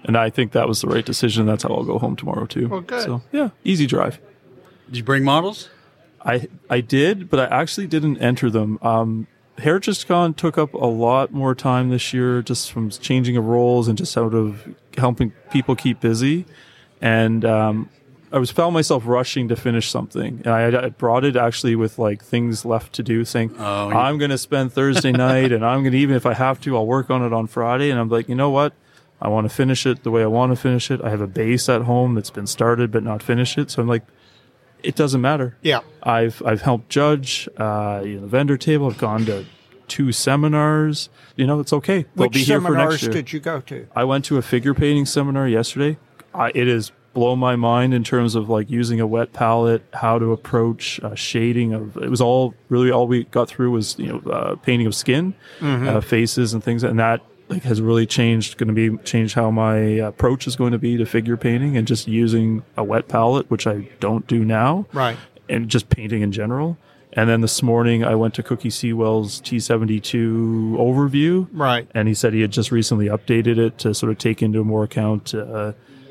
And I think that was the right decision. That's how I'll go home tomorrow too. Well, good. So yeah, easy drive. Did you bring models? I I did, but I actually didn't enter them. Um, HeritageCon took up a lot more time this year, just from changing of roles and just out of helping people keep busy. And um, I was found myself rushing to finish something, and I, I brought it actually with like things left to do, saying Oh, yeah. I'm going to spend Thursday night, and I'm going to, even if I have to, I'll work on it on Friday. And I'm like, you know what? I want to finish it the way I want to finish it. I have a base at home that's been started but not finished it, so I'm like, it doesn't matter. Yeah. I've I've helped judge uh, you know, the vendor table. I've gone to two seminars. You know, it's okay. They'll Which be here for seminars next year. did you go to? I went to a figure painting seminar yesterday. I, it has blown my mind in terms of like using a wet palette, how to approach uh, shading of. It was all really all we got through was you know uh, painting of skin, Mm-hmm. uh, faces, and things, and that like has really changed. Going to be changed how my approach is going to be to figure painting and just using a wet palette, which I don't do now, Right. and just painting in general. And then this morning I went to Cookie Sewell's T seventy-two overview. Right. And he said he had just recently updated it to sort of take into more account, uh,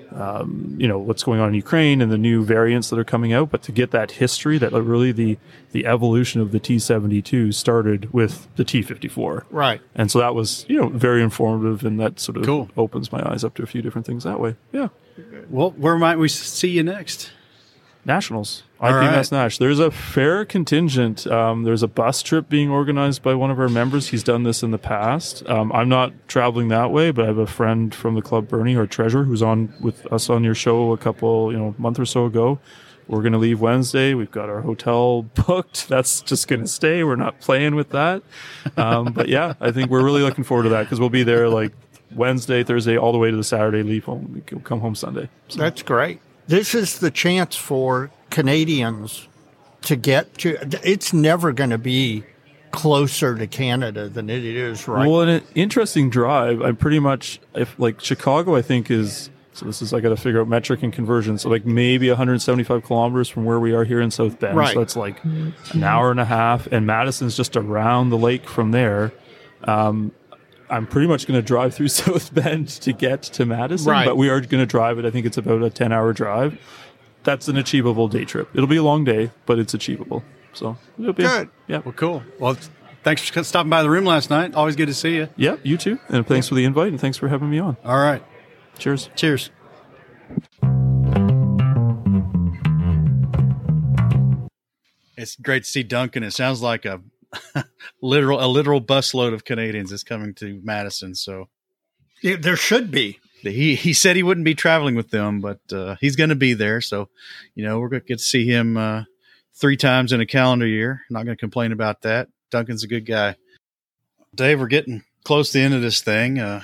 um, you know, what's going on in Ukraine and the new variants that are coming out. But to get that history, that really the, the evolution of the T seventy-two started with the T fifty-four. Right. And so that was, you know, very informative, and that sort of Cool. opens my eyes up to a few different things that way. Yeah. Well, where might we see you next? Nationals, All I P M S right. Nash. There's a fair contingent. Um, there's a bus trip being organized by one of our members. He's done this in the past. Um, I'm not traveling that way, but I have a friend from the club, Bernie, our treasurer, who's on with us on your show a couple, you know, month or so ago. We're going to leave Wednesday. We've got our hotel booked. That's just going to stay. We're not playing with that. Um, but yeah, I think we're really looking forward to that because we'll be there like Wednesday, Thursday, all the way to the Saturday. Leave home. We can come home Sunday. So. That's great. This is the chance for Canadians to get to. It's never going to be closer to Canada than it is right. Well, an interesting drive. I'm pretty much, if like Chicago, I think is, so this is, I got to figure out metric and conversion. So like maybe one hundred seventy-five kilometers from where we are here in South Bend. Right. So that's like an hour and a half. And Madison's just around the lake from there. Um, I'm pretty much going to drive through South Bend to get to Madison, Right. but we are going to drive it. I think it's about a ten hour drive. That's an achievable day trip. It'll be a long day, but it's achievable. So it'll be Good. Yeah. Well, cool. Well, thanks for stopping by the room last night. Always good to see you. Yeah, you too. And thanks for the invite, and thanks for having me on. All right. Cheers. Cheers. It's great to see Duncan. It sounds like a literal a literal busload of Canadians is coming to Madison. So Yeah, there should be. he he said he wouldn't be traveling with them, but uh, he's going to be there. So, you know, we're going to get to see him uh, three times in a calendar year. Not going to complain about that. Duncan's a good guy. Dave, we're getting close to the end of this thing. Uh,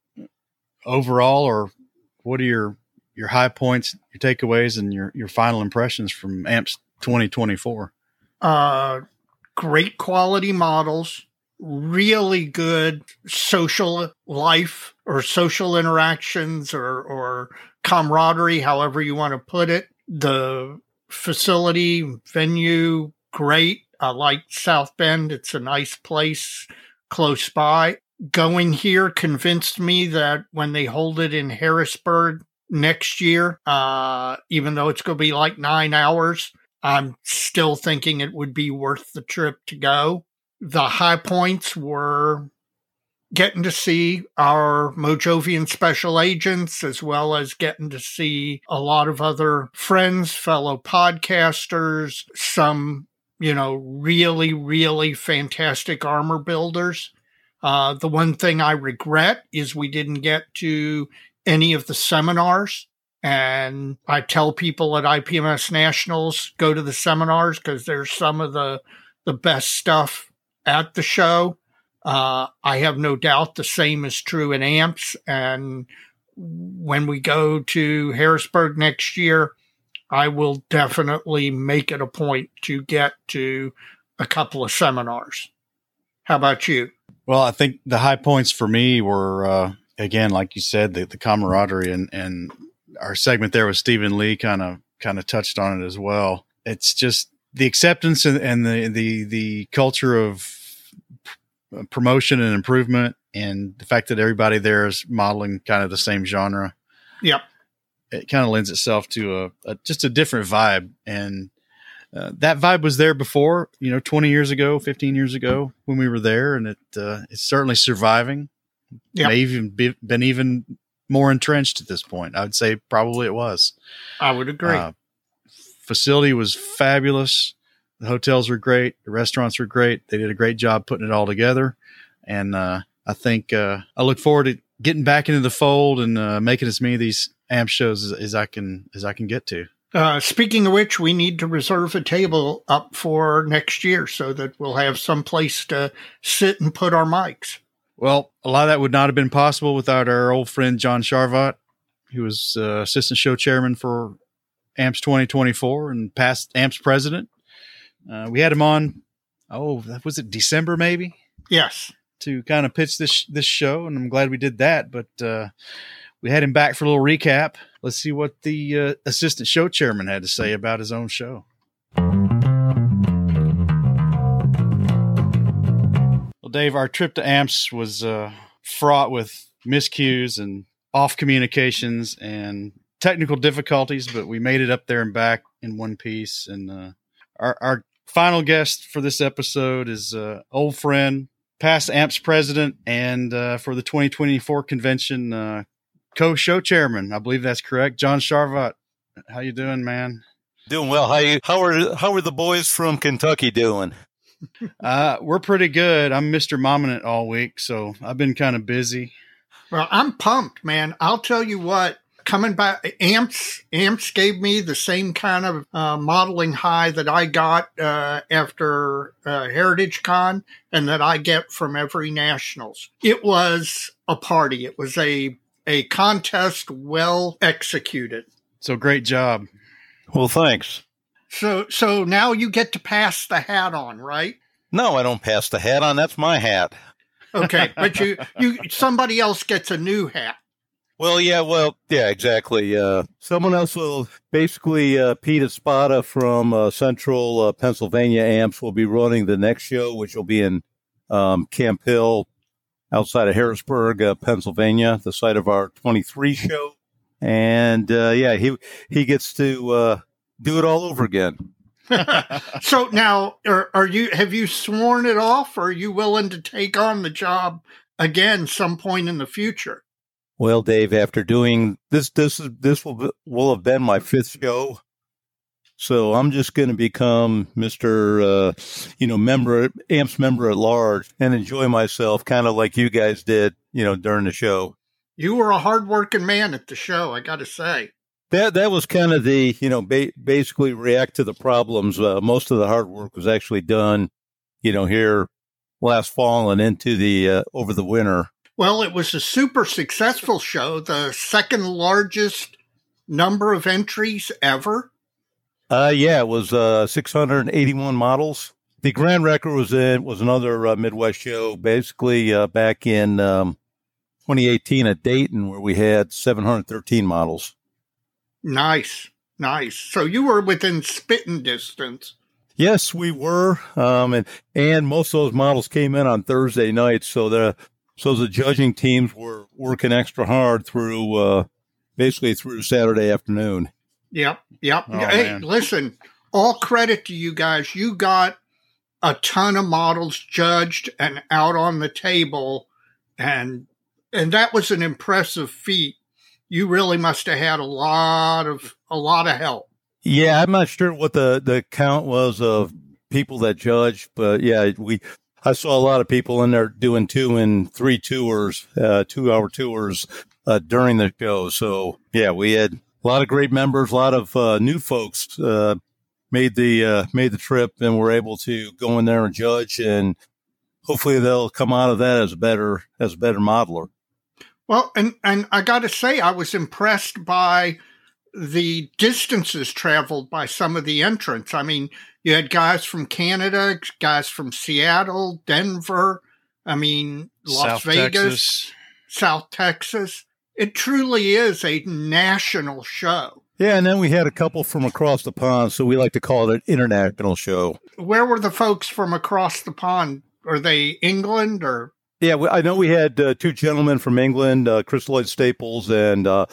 overall, or what are your your high points, your takeaways, and your your final impressions from A M P S twenty twenty-four? Uh, great quality models, really good social life or social interactions or, or camaraderie, however you want to put it. The facility, venue, great. I like South Bend. It's a nice place close by. Going here convinced me that when they hold it in Harrisburg next year, uh, even though it's going to be like nine hours, I'm still thinking it would be worth the trip to go. The high points were getting to see our Mojovian special agents, as well as getting to see a lot of other friends, fellow podcasters, some, you know, really, really fantastic armor builders. Uh, the one thing I regret is we didn't get to any of the seminars. And I tell people at I P M S Nationals, go to the seminars because there's some of the, the best stuff at the show. Uh, I have no doubt the same is true in A M P S. And when we go to Harrisburg next year, I will definitely make it a point to get to a couple of seminars. How about you? Well, I think the high points for me were, uh, again, like you said, the, the camaraderie, and, and our segment there with Stephen Lee kind of kind of touched on it as well. It's just the acceptance and, and the, the the culture of promotion and improvement, and the fact that everybody there is modeling kind of the same genre. Yep. It kind of lends itself to a, a just a different vibe. And uh, that vibe was there before, you know, twenty years ago, fifteen years ago when we were there. And it uh, it's certainly surviving. Yep. May even be, been even more entrenched at this point. I would say probably it was. I would agree. Uh, facility was fabulous. The hotels were great. The restaurants were great. They did a great job putting it all together. And uh, I think uh, I look forward to getting back into the fold and uh, making as many of these A M P shows as, as I can as I can get to. Uh, speaking of which, we need to reserve a table up for next year so that we'll have some place to sit and put our mics. Well, a lot of that would not have been possible without our old friend John Charvat, who was uh, assistant show chairman for A M P S twenty twenty-four and past A M P S president. Uh, we had him on, oh, was it December maybe? Yes. To kind of pitch this this show, and I'm glad we did that. But uh, we had him back for a little recap. Let's see what the uh, assistant show chairman had to say about his own show. Well, Dave, our trip to A M P S was uh, fraught with miscues and off communications and technical difficulties, but we made it up there and back in one piece. And uh, our, our final guest for this episode is uh, old friend, past A M P S president, and uh, for the twenty twenty-four convention, uh, co-show chairman. I believe that's correct. John Charvat. How you doing, man? Doing well. How you? How are how are the boys from Kentucky doing? Uh, we're pretty good. I'm Mister Mominant all week, so I've been kind of busy. Well, I'm pumped, man. I'll tell you what. Coming back, A M P S, A M P S gave me the same kind of uh, modeling high that I got uh, after uh, Heritage Con and that I get from every Nationals. It was a party. It was a a contest well executed. So great job. Well, thanks. So so now you get to pass the hat on, right? No, I don't pass the hat on. That's my hat. Okay, but you you somebody else gets a new hat. Well, yeah, well, yeah, exactly. Uh, someone else will basically, uh, Pete Espada from uh, Central uh, Pennsylvania A M P S will be running the next show, which will be in um, Camp Hill outside of Harrisburg, uh, Pennsylvania, the site of our twenty-three show. And, uh, yeah, he he gets to uh, do it all over again. So now, are, are you have you sworn it off, or are you willing to take on the job again some point in the future? Well, Dave, after doing this, this is this will will have been my fifth show, so I'm just going to become Mister Uh, you know, member A M P S member at large and enjoy myself, kind of like you guys did, you know, during the show. You were a hardworking man at the show, I got to say. That that was kind of the, you know, ba- basically react to the problems. Uh, most of the hard work was actually done, you know, here last fall and into the uh, over the winter. Well, it was a super successful show, the second largest number of entries ever. Uh, yeah, it was uh, six hundred eighty-one models. The grand record was in was another uh, Midwest show, basically uh, back in um, twenty eighteen at Dayton, where we had seven hundred thirteen models. Nice, nice. So you were within spitting distance. Yes, we were, um, and and most of those models came in on Thursday night, so the so the judging teams were working extra hard through uh, basically through Saturday afternoon. Yep, yep. Oh, hey, man. Listen, all credit to you guys. You got a ton of models judged and out on the table, and and that was an impressive feat. You really must have had a lot of a lot of help. Yeah, I'm not sure what the, the count was of people that judged, but yeah, we I saw a lot of people in there doing two and three tours, uh, two hour tours uh, during the show. So yeah, we had a lot of great members, a lot of uh, new folks uh, made the uh, made the trip and were able to go in there and judge, and hopefully they'll come out of that as a better as a better modeler. Well, and and I got to say, I was impressed by the distances traveled by some of the entrants. I mean, you had guys from Canada, guys from Seattle, Denver, I mean, Las South Vegas, Texas. South Texas. It truly is a national show. Yeah, and then we had a couple from across the pond, so we like to call it an international show. Where were the folks from across the pond? Are they England or? Yeah, I know we had uh, two gentlemen from England, uh, Chris Lloyd Staples and uh,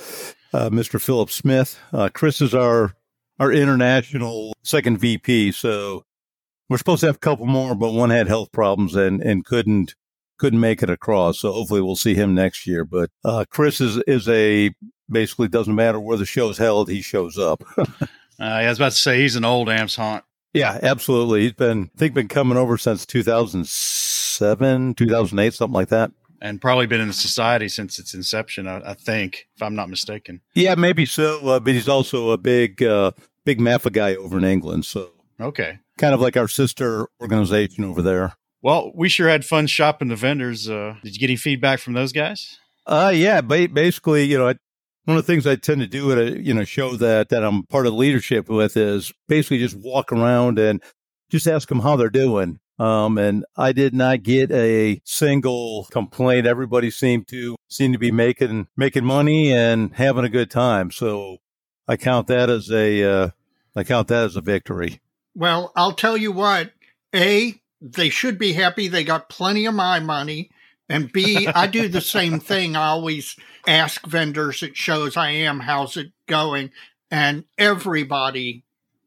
uh, Mister Philip Smith. Uh, Chris is our our international second V P, so we're supposed to have a couple more, but one had health problems and, and couldn't couldn't make it across. So hopefully we'll see him next year. But uh, Chris is is a basically doesn't matter where the show's held, he shows up. uh, I was about to say he's an old Amps haunt. Yeah, absolutely. He's been I think been coming over since two thousand seven, two thousand eight, something like that. And probably been in the society since its inception, I, I think, if I'm not mistaken. Yeah, maybe so. Uh, but he's also a big, uh, big M A F A guy over in England. So okay, kind of like our sister organization over there. Well, we sure had fun shopping the vendors. Uh, did you get any feedback from those guys? Uh, yeah, ba- basically, you know, I, one of the things I tend to do at a you know show that that I'm part of the leadership with is basically just walk around and just ask them how they're doing. Um, and I did not get a single complaint. Everybody seemed to seem to be making making money and having a good time. So I count that as a uh, I count that as a victory. Well, I'll tell you what. A, they should be happy they got plenty of my money. And B, I do the same thing. I always ask vendors at shows I am, how's it going? And everybody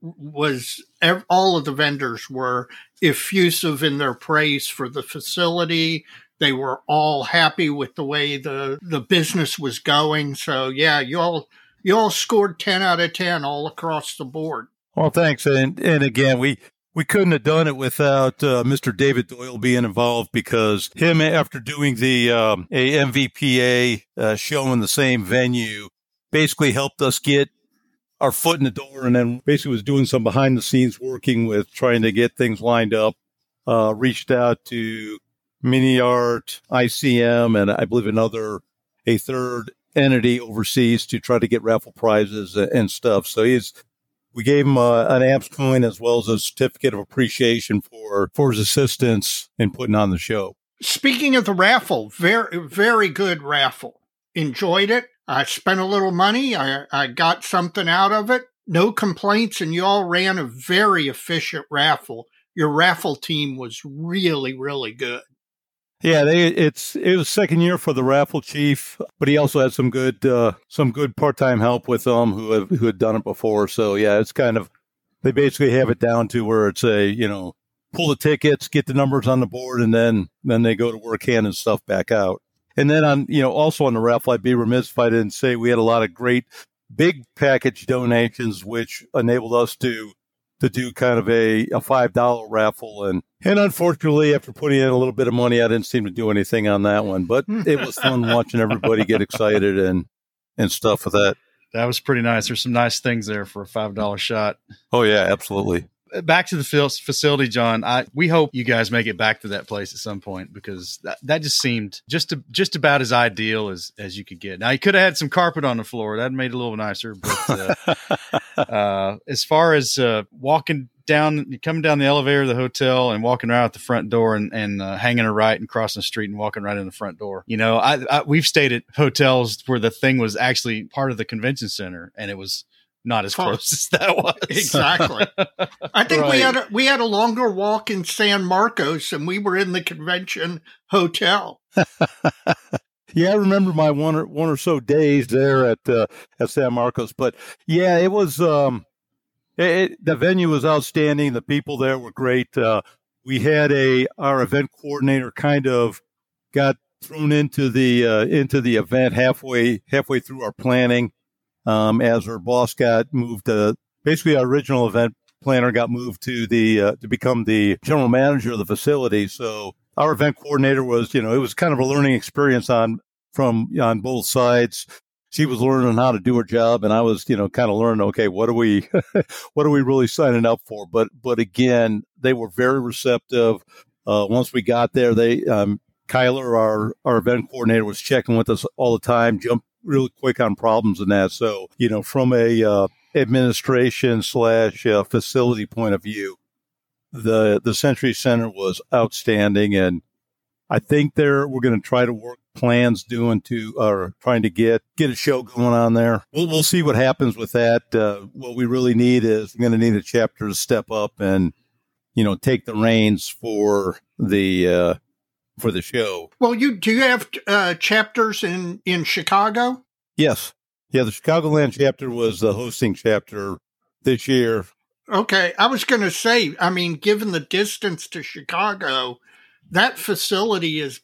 was, all of the vendors were effusive in their praise for the facility. They were all happy with the way the, the business was going. So yeah, you all, you all scored ten out of ten all across the board. Well, thanks. And, and again, we, we couldn't have done it without uh, Mister David Doyle being involved, because him, after doing the um, a M V P A uh, show in the same venue, basically helped us get our foot in the door, and then basically was doing some behind the scenes working with trying to get things lined up. Uh, reached out to Mini Art, I C M, and I believe another, a third entity overseas to try to get raffle prizes and stuff. So he's, we gave him uh, an Amps coin as well as a certificate of appreciation for, for his assistance in putting on the show. Speaking of the raffle, very, very good raffle. Enjoyed it. I spent a little money. I, I got something out of it. No complaints, and you all ran a very efficient raffle. Your raffle team was really, really good. Yeah, they, it's it was second year for the raffle chief, but he also had some good uh, some good part time help with them who have, who had done it before. So yeah, it's kind of, they basically have it down to where it's a, you know, pull the tickets, get the numbers on the board, and then then they go to work handing stuff back out. And then on, you know, also on the raffle, I'd be remiss if I didn't say we had a lot of great big package donations, which enabled us to to do kind of a, a five dollar raffle. And, and unfortunately, after putting in a little bit of money, I didn't seem to do anything on that one. But it was fun watching everybody get excited and, and stuff with that. That was pretty nice. There's some nice things there for a five dollar shot. Oh, yeah, absolutely. Back to the facility, John. I we hope you guys make it back to that place at some point, because that, that just seemed just to, just about as ideal as, as you could get. Now, you could have had some carpet on the floor. That made it a little nicer. But uh, uh, as far as uh, walking down, coming down the elevator of the hotel and walking right out the front door and, and uh, hanging a right and crossing the street and walking right in the front door. You know, I, I we've stayed at hotels where the thing was actually part of the convention center, and it was not as close as that was. Exactly. I think Right. we had a, we had a longer walk in San Marcos, and we were in the convention hotel. Yeah, I remember my one or one or so days there at uh, at San Marcos. But yeah, it was um, it, it, the venue was outstanding. The people there were great. Uh, we had a our event coordinator kind of got thrown into the uh, into the event halfway halfway through our planning. Um, as our boss got moved to, basically our original event planner got moved to the, uh, to become the general manager of the facility. So our event coordinator was, you know, it was kind of a learning experience on, from, on both sides. She was learning how to do her job, and I was, you know, kind of learning, okay, what are we, what are we really signing up for? But, but again, they were very receptive. Uh, once we got there, they, um, Kyler, our, our event coordinator, was checking with us all the time, jumped really quick on problems and that. So, you know, from a uh, administration slash uh, facility point of view, the the Century Center was outstanding, and I think there we're going to try to work plans doing to or trying to get get a show going on there. We'll we'll see what happens with that. Uh, what we really need is we're going to need a chapter to step up and, you know, take the reins for the. Uh, for the show. Well, you do you have uh, chapters in, in Chicago? Yes. Yeah, the Chicagoland chapter was the hosting chapter this year. Okay, I was going to say, I mean, given the distance to Chicago, that facility is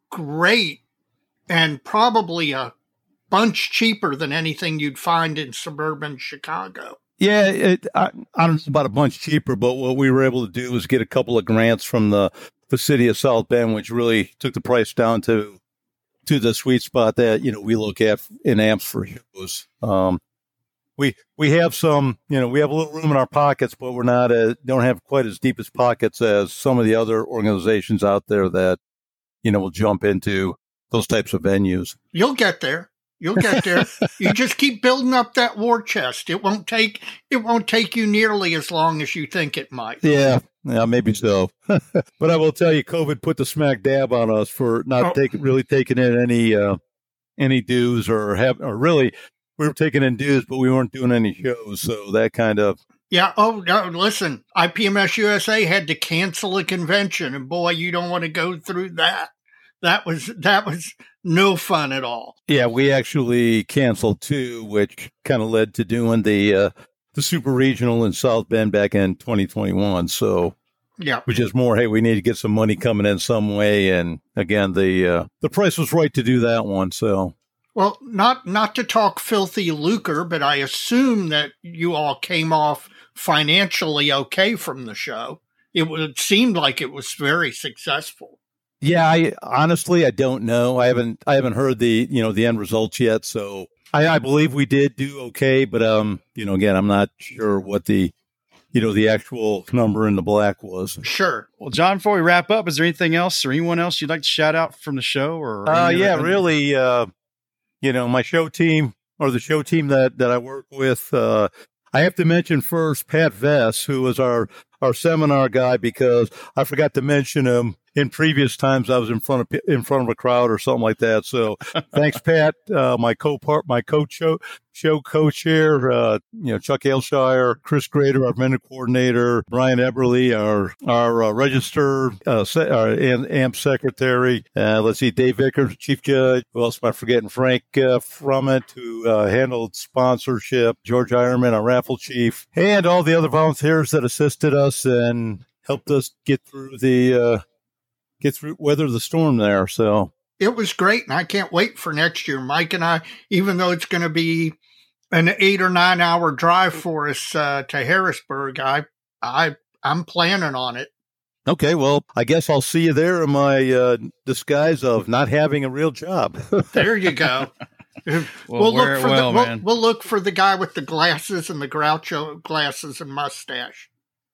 great and probably a bunch cheaper than anything you'd find in suburban Chicago. Yeah, it, I, I don't know about a bunch cheaper, but what we were able to do was get a couple of grants from the, the city of South Bend, which really took the price down to to the sweet spot that, you know, we look at in amps for shows. Um, we we have some, you know, we have a little room in our pockets, but we're not uh, don't have quite as deep as pockets as some of the other organizations out there that, you know, will jump into those types of venues. You'll get there. You'll get there. You just keep building up that war chest. It won't take it won't take you nearly as long as you think it might. Yeah, yeah, maybe so. But I will tell you, COVID put the smack dab on us for not Oh. taking really taking in any uh, any dues or have or really we were taking in dues, but we weren't doing any shows. So that kind of Yeah. Oh, no, listen, I P M S U S A had to cancel a convention, and boy, you don't want to go through that. That was that was no fun at all. yeah, we actually canceled two, which kind of led to doing the uh, the super regional in South Bend back in twenty twenty-one. So. Yeah. Which is more, hey, we need to get some money coming in some way, and again, the uh, the price was right to do that one. So, Well, not not to talk filthy lucre, but I assume that you all came off financially okay from the show. It would seemed like it was very successful. yeah, I honestly I don't know. I haven't I haven't heard the you know the end results yet. So I, I believe we did do okay, but um, you know, again, I'm not sure what the you know the actual number in the black was. Sure. Well, John, before we wrap up, is there anything else or anyone else you'd like to shout out from the show? Or Uh, any yeah, other- really. Uh, you know, my show team or the show team that, that I work with. Uh, I have to mention first Pat Vess, who was our, our seminar guy, because I forgot to mention him in previous times I was in front of in front of a crowd or something like that. So thanks, Pat. Uh, my co-part, my coach show, show co-chair, uh, you know, Chuck Ailshire, Chris Grader, our vendor coordinator, Brian Eberly, our our uh, register uh, se- our A M P secretary. Uh, let's see, Dave Vickers, chief judge. Who else am I forgetting? Frank uh, Frummett, who uh, handled sponsorship. George Ironman, our raffle chief, and all the other volunteers that assisted us and helped us get through the uh, get through weather the storm there. So. It was great, and I can't wait for next year. Mike and I, even though it's going to be an eight or nine hour drive for us uh, to Harrisburg, I, I, I'm planning on it. Okay, well, I guess I'll see you there in my uh, disguise of not having a real job. There you go. Well, we'll wear look it for well, the we'll, man. we'll look for the guy with the glasses and the Groucho glasses and mustache.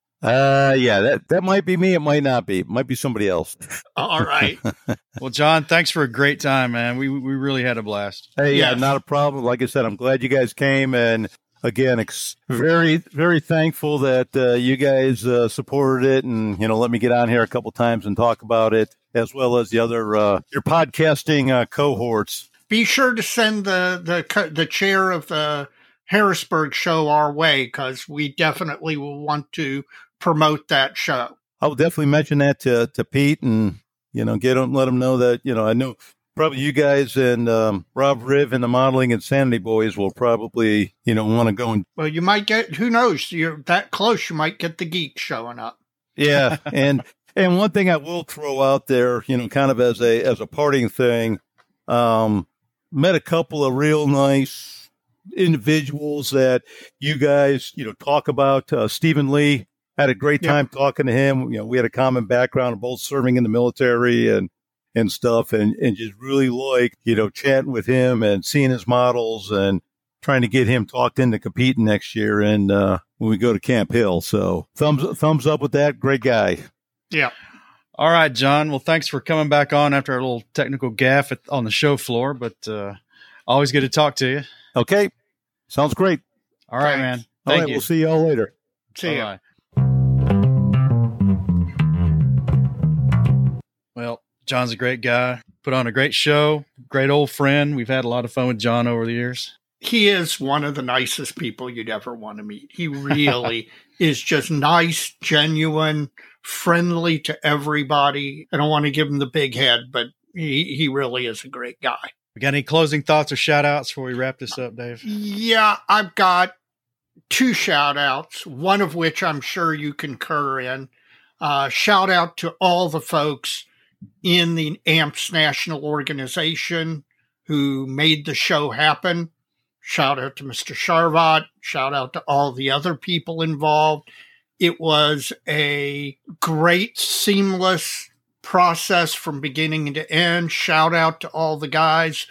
Uh, yeah, that, that might be me. It might not be. It might be somebody else. All right. Well, John, thanks for a great time, man. We we really had a blast. Hey, yeah, Yes. not a problem. Like I said, I'm glad you guys came. And again, ex- very, very thankful that uh, you guys uh, supported it and, you know, let me get on here a couple times and talk about it, as well as the other, uh, your podcasting uh, cohorts. Be sure to send the the co- the chair of the Harrisburg show our way, because we definitely will want to promote that show. I'll definitely mention that to, to Pete and, you know, get him, let him know that, you know, I know probably you guys and um, Rob Riv and the Modeling Insanity Boys will probably, you know, want to go and, Well, you might get, who knows, you're that close, you might get the geeks showing up. yeah. and, and one thing I will throw out there, you know, kind of as a, as a parting thing, um, met a couple of real nice individuals that you guys, you know, talk about. Uh, Stephen Lee, had a great Yeah. time talking to him. You know, we had a common background of both serving in the military and, and stuff, and, and just really like, you know, chatting with him and seeing his models and trying to get him talked into competing next year. And, uh, when we go to Camp Hill. So thumbs, thumbs up with that. Great guy. Yeah. All right, John. Well, thanks for coming back on after a little technical gaffe at, on the show floor, but uh, always good to talk to you. Okay. Sounds great. All right, Thanks. man. All Thank right. you. We'll see y'all later. See ya. Bye-bye. Well, John's a great guy. Put on a great show. Great old friend. We've had a lot of fun with John over the years. He is one of the nicest people you'd ever want to meet. He really is just nice, genuine, friendly to everybody. I don't want to give him the big head, but he, he really is a great guy. We got any closing thoughts or shout outs before we wrap this up, Dave? Yeah, I've got two shout outs, one of which I'm sure you concur in. Uh, shout out to all the folks in the A M P S National Organization who made the show happen. Shout out to Mister Sharvat. Shout out to all the other people involved. It was a great, seamless process from beginning to end. Shout out to all the guys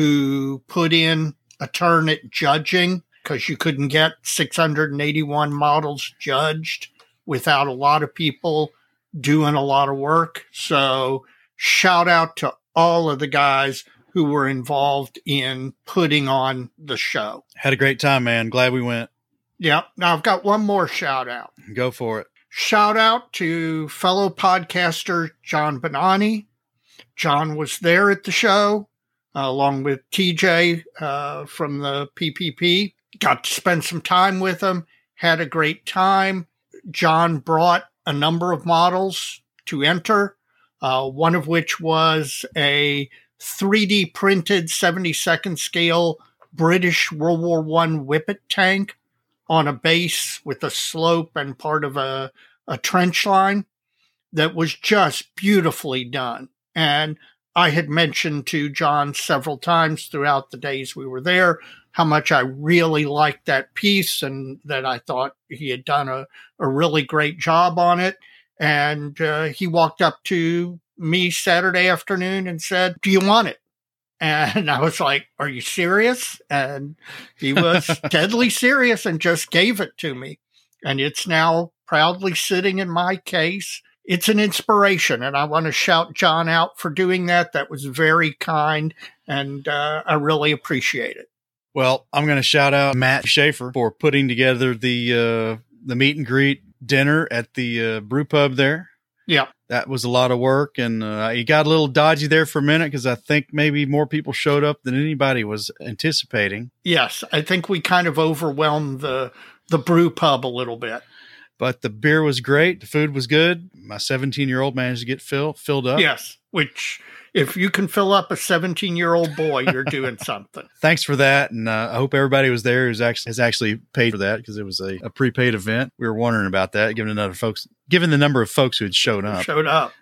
who put in a turn at judging, because you couldn't get six hundred eighty-one models judged without a lot of people doing a lot of work. So shout out to all of the guys who were involved in putting on the show. Had a great time, man. Glad we went. Yeah. Now I've got one more shout out. Go for it. Shout out to fellow podcaster John Bonani. John was there at the show, uh, along with T J uh, from the P P P. Got to spend some time with him. Had a great time. John brought a number of models to enter, uh, one of which was a three D printed seventy-second scale British World War One Whippet tank on a base with a slope and part of a, a trench line that was just beautifully done. And I had mentioned to John several times throughout the days we were there how much I really liked that piece and that I thought he had done a, a really great job on it. And uh, he walked up to me Saturday afternoon and said, "Do you want it?" And I was like, "Are you serious?" And he was deadly serious and just gave it to me. And it's now proudly sitting in my case. It's an inspiration, and I want to shout John out for doing that. That was very kind, and uh, I really appreciate it. Well, I'm going to shout out Matt Schaefer for putting together the uh, the meet and greet dinner at the uh, brew pub there. Yeah. That was a lot of work, and uh, he got a little dodgy there for a minute because I think maybe more people showed up than anybody was anticipating. Yes, I think we kind of overwhelmed the the brew pub a little bit. But the beer was great. The food was good. My seventeen-year-old managed to get fill, filled up. Yes, which if you can fill up a seventeen-year-old boy, you're doing something. Thanks for that, and uh, I hope everybody was there who's actually has actually paid for that because it was a, a prepaid event. We were wondering about that, given another folks, given the number of folks who had shown up. Showed up.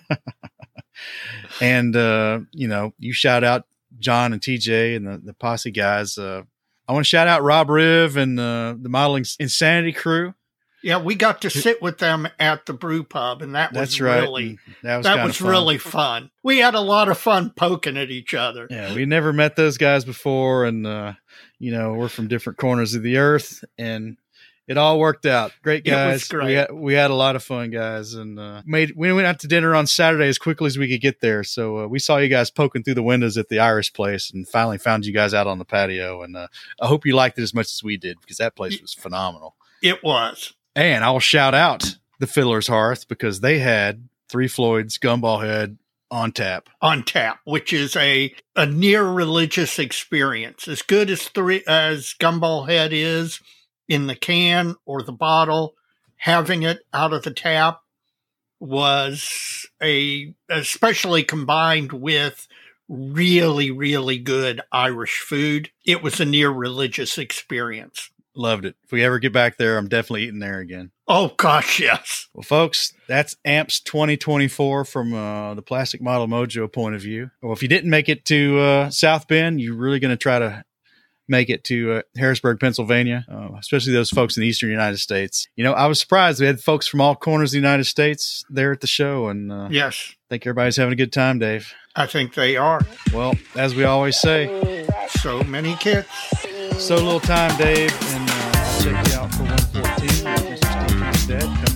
And, uh, you know, you shout out John and T J and the, the posse guys. Uh, I want to shout out Rob Riv and uh, the Modeling Insanity crew. Yeah, we got to sit with them at the brew pub, and that was That's right. really that was, that was fun. really fun. We had a lot of fun poking at each other. Yeah, we never met those guys before, and uh, you know, we're from different corners of the earth, and it all worked out. Great guys. It was great. We had, we had a lot of fun, guys, and uh, made we went out to dinner on Saturday as quickly as we could get there. So uh, we saw you guys poking through the windows at the Irish place, and finally found you guys out on the patio. And uh, I hope you liked it as much as we did because that place was phenomenal. It was. And I'll shout out the Fiddler's Hearth because they had Three Floyd's Gumball Head on tap. On tap, which is a, a near religious experience. As good as three as Gumball Head is in the can or the bottle, having it out of the tap was a, especially combined with really, really good Irish food. It was a near religious experience. Loved it. If we ever get back there, I'm definitely eating there again. Oh, gosh, yes. Well, folks, that's A M P S twenty twenty-four from uh, the Plastic Model Mojo point of view. Well, if you didn't make it to uh, South Bend, you're really going to try to make it to uh, Harrisburg, Pennsylvania, uh, especially those folks in the eastern United States. You know, I was surprised. We had folks from all corners of the United States there at the show, and uh, yes, I think everybody's having a good time, Dave. I think they are. Well, as we always say, so many kits. So little time, Dave, and uh, I'll check you out for one fourteen with Mister Steve instead.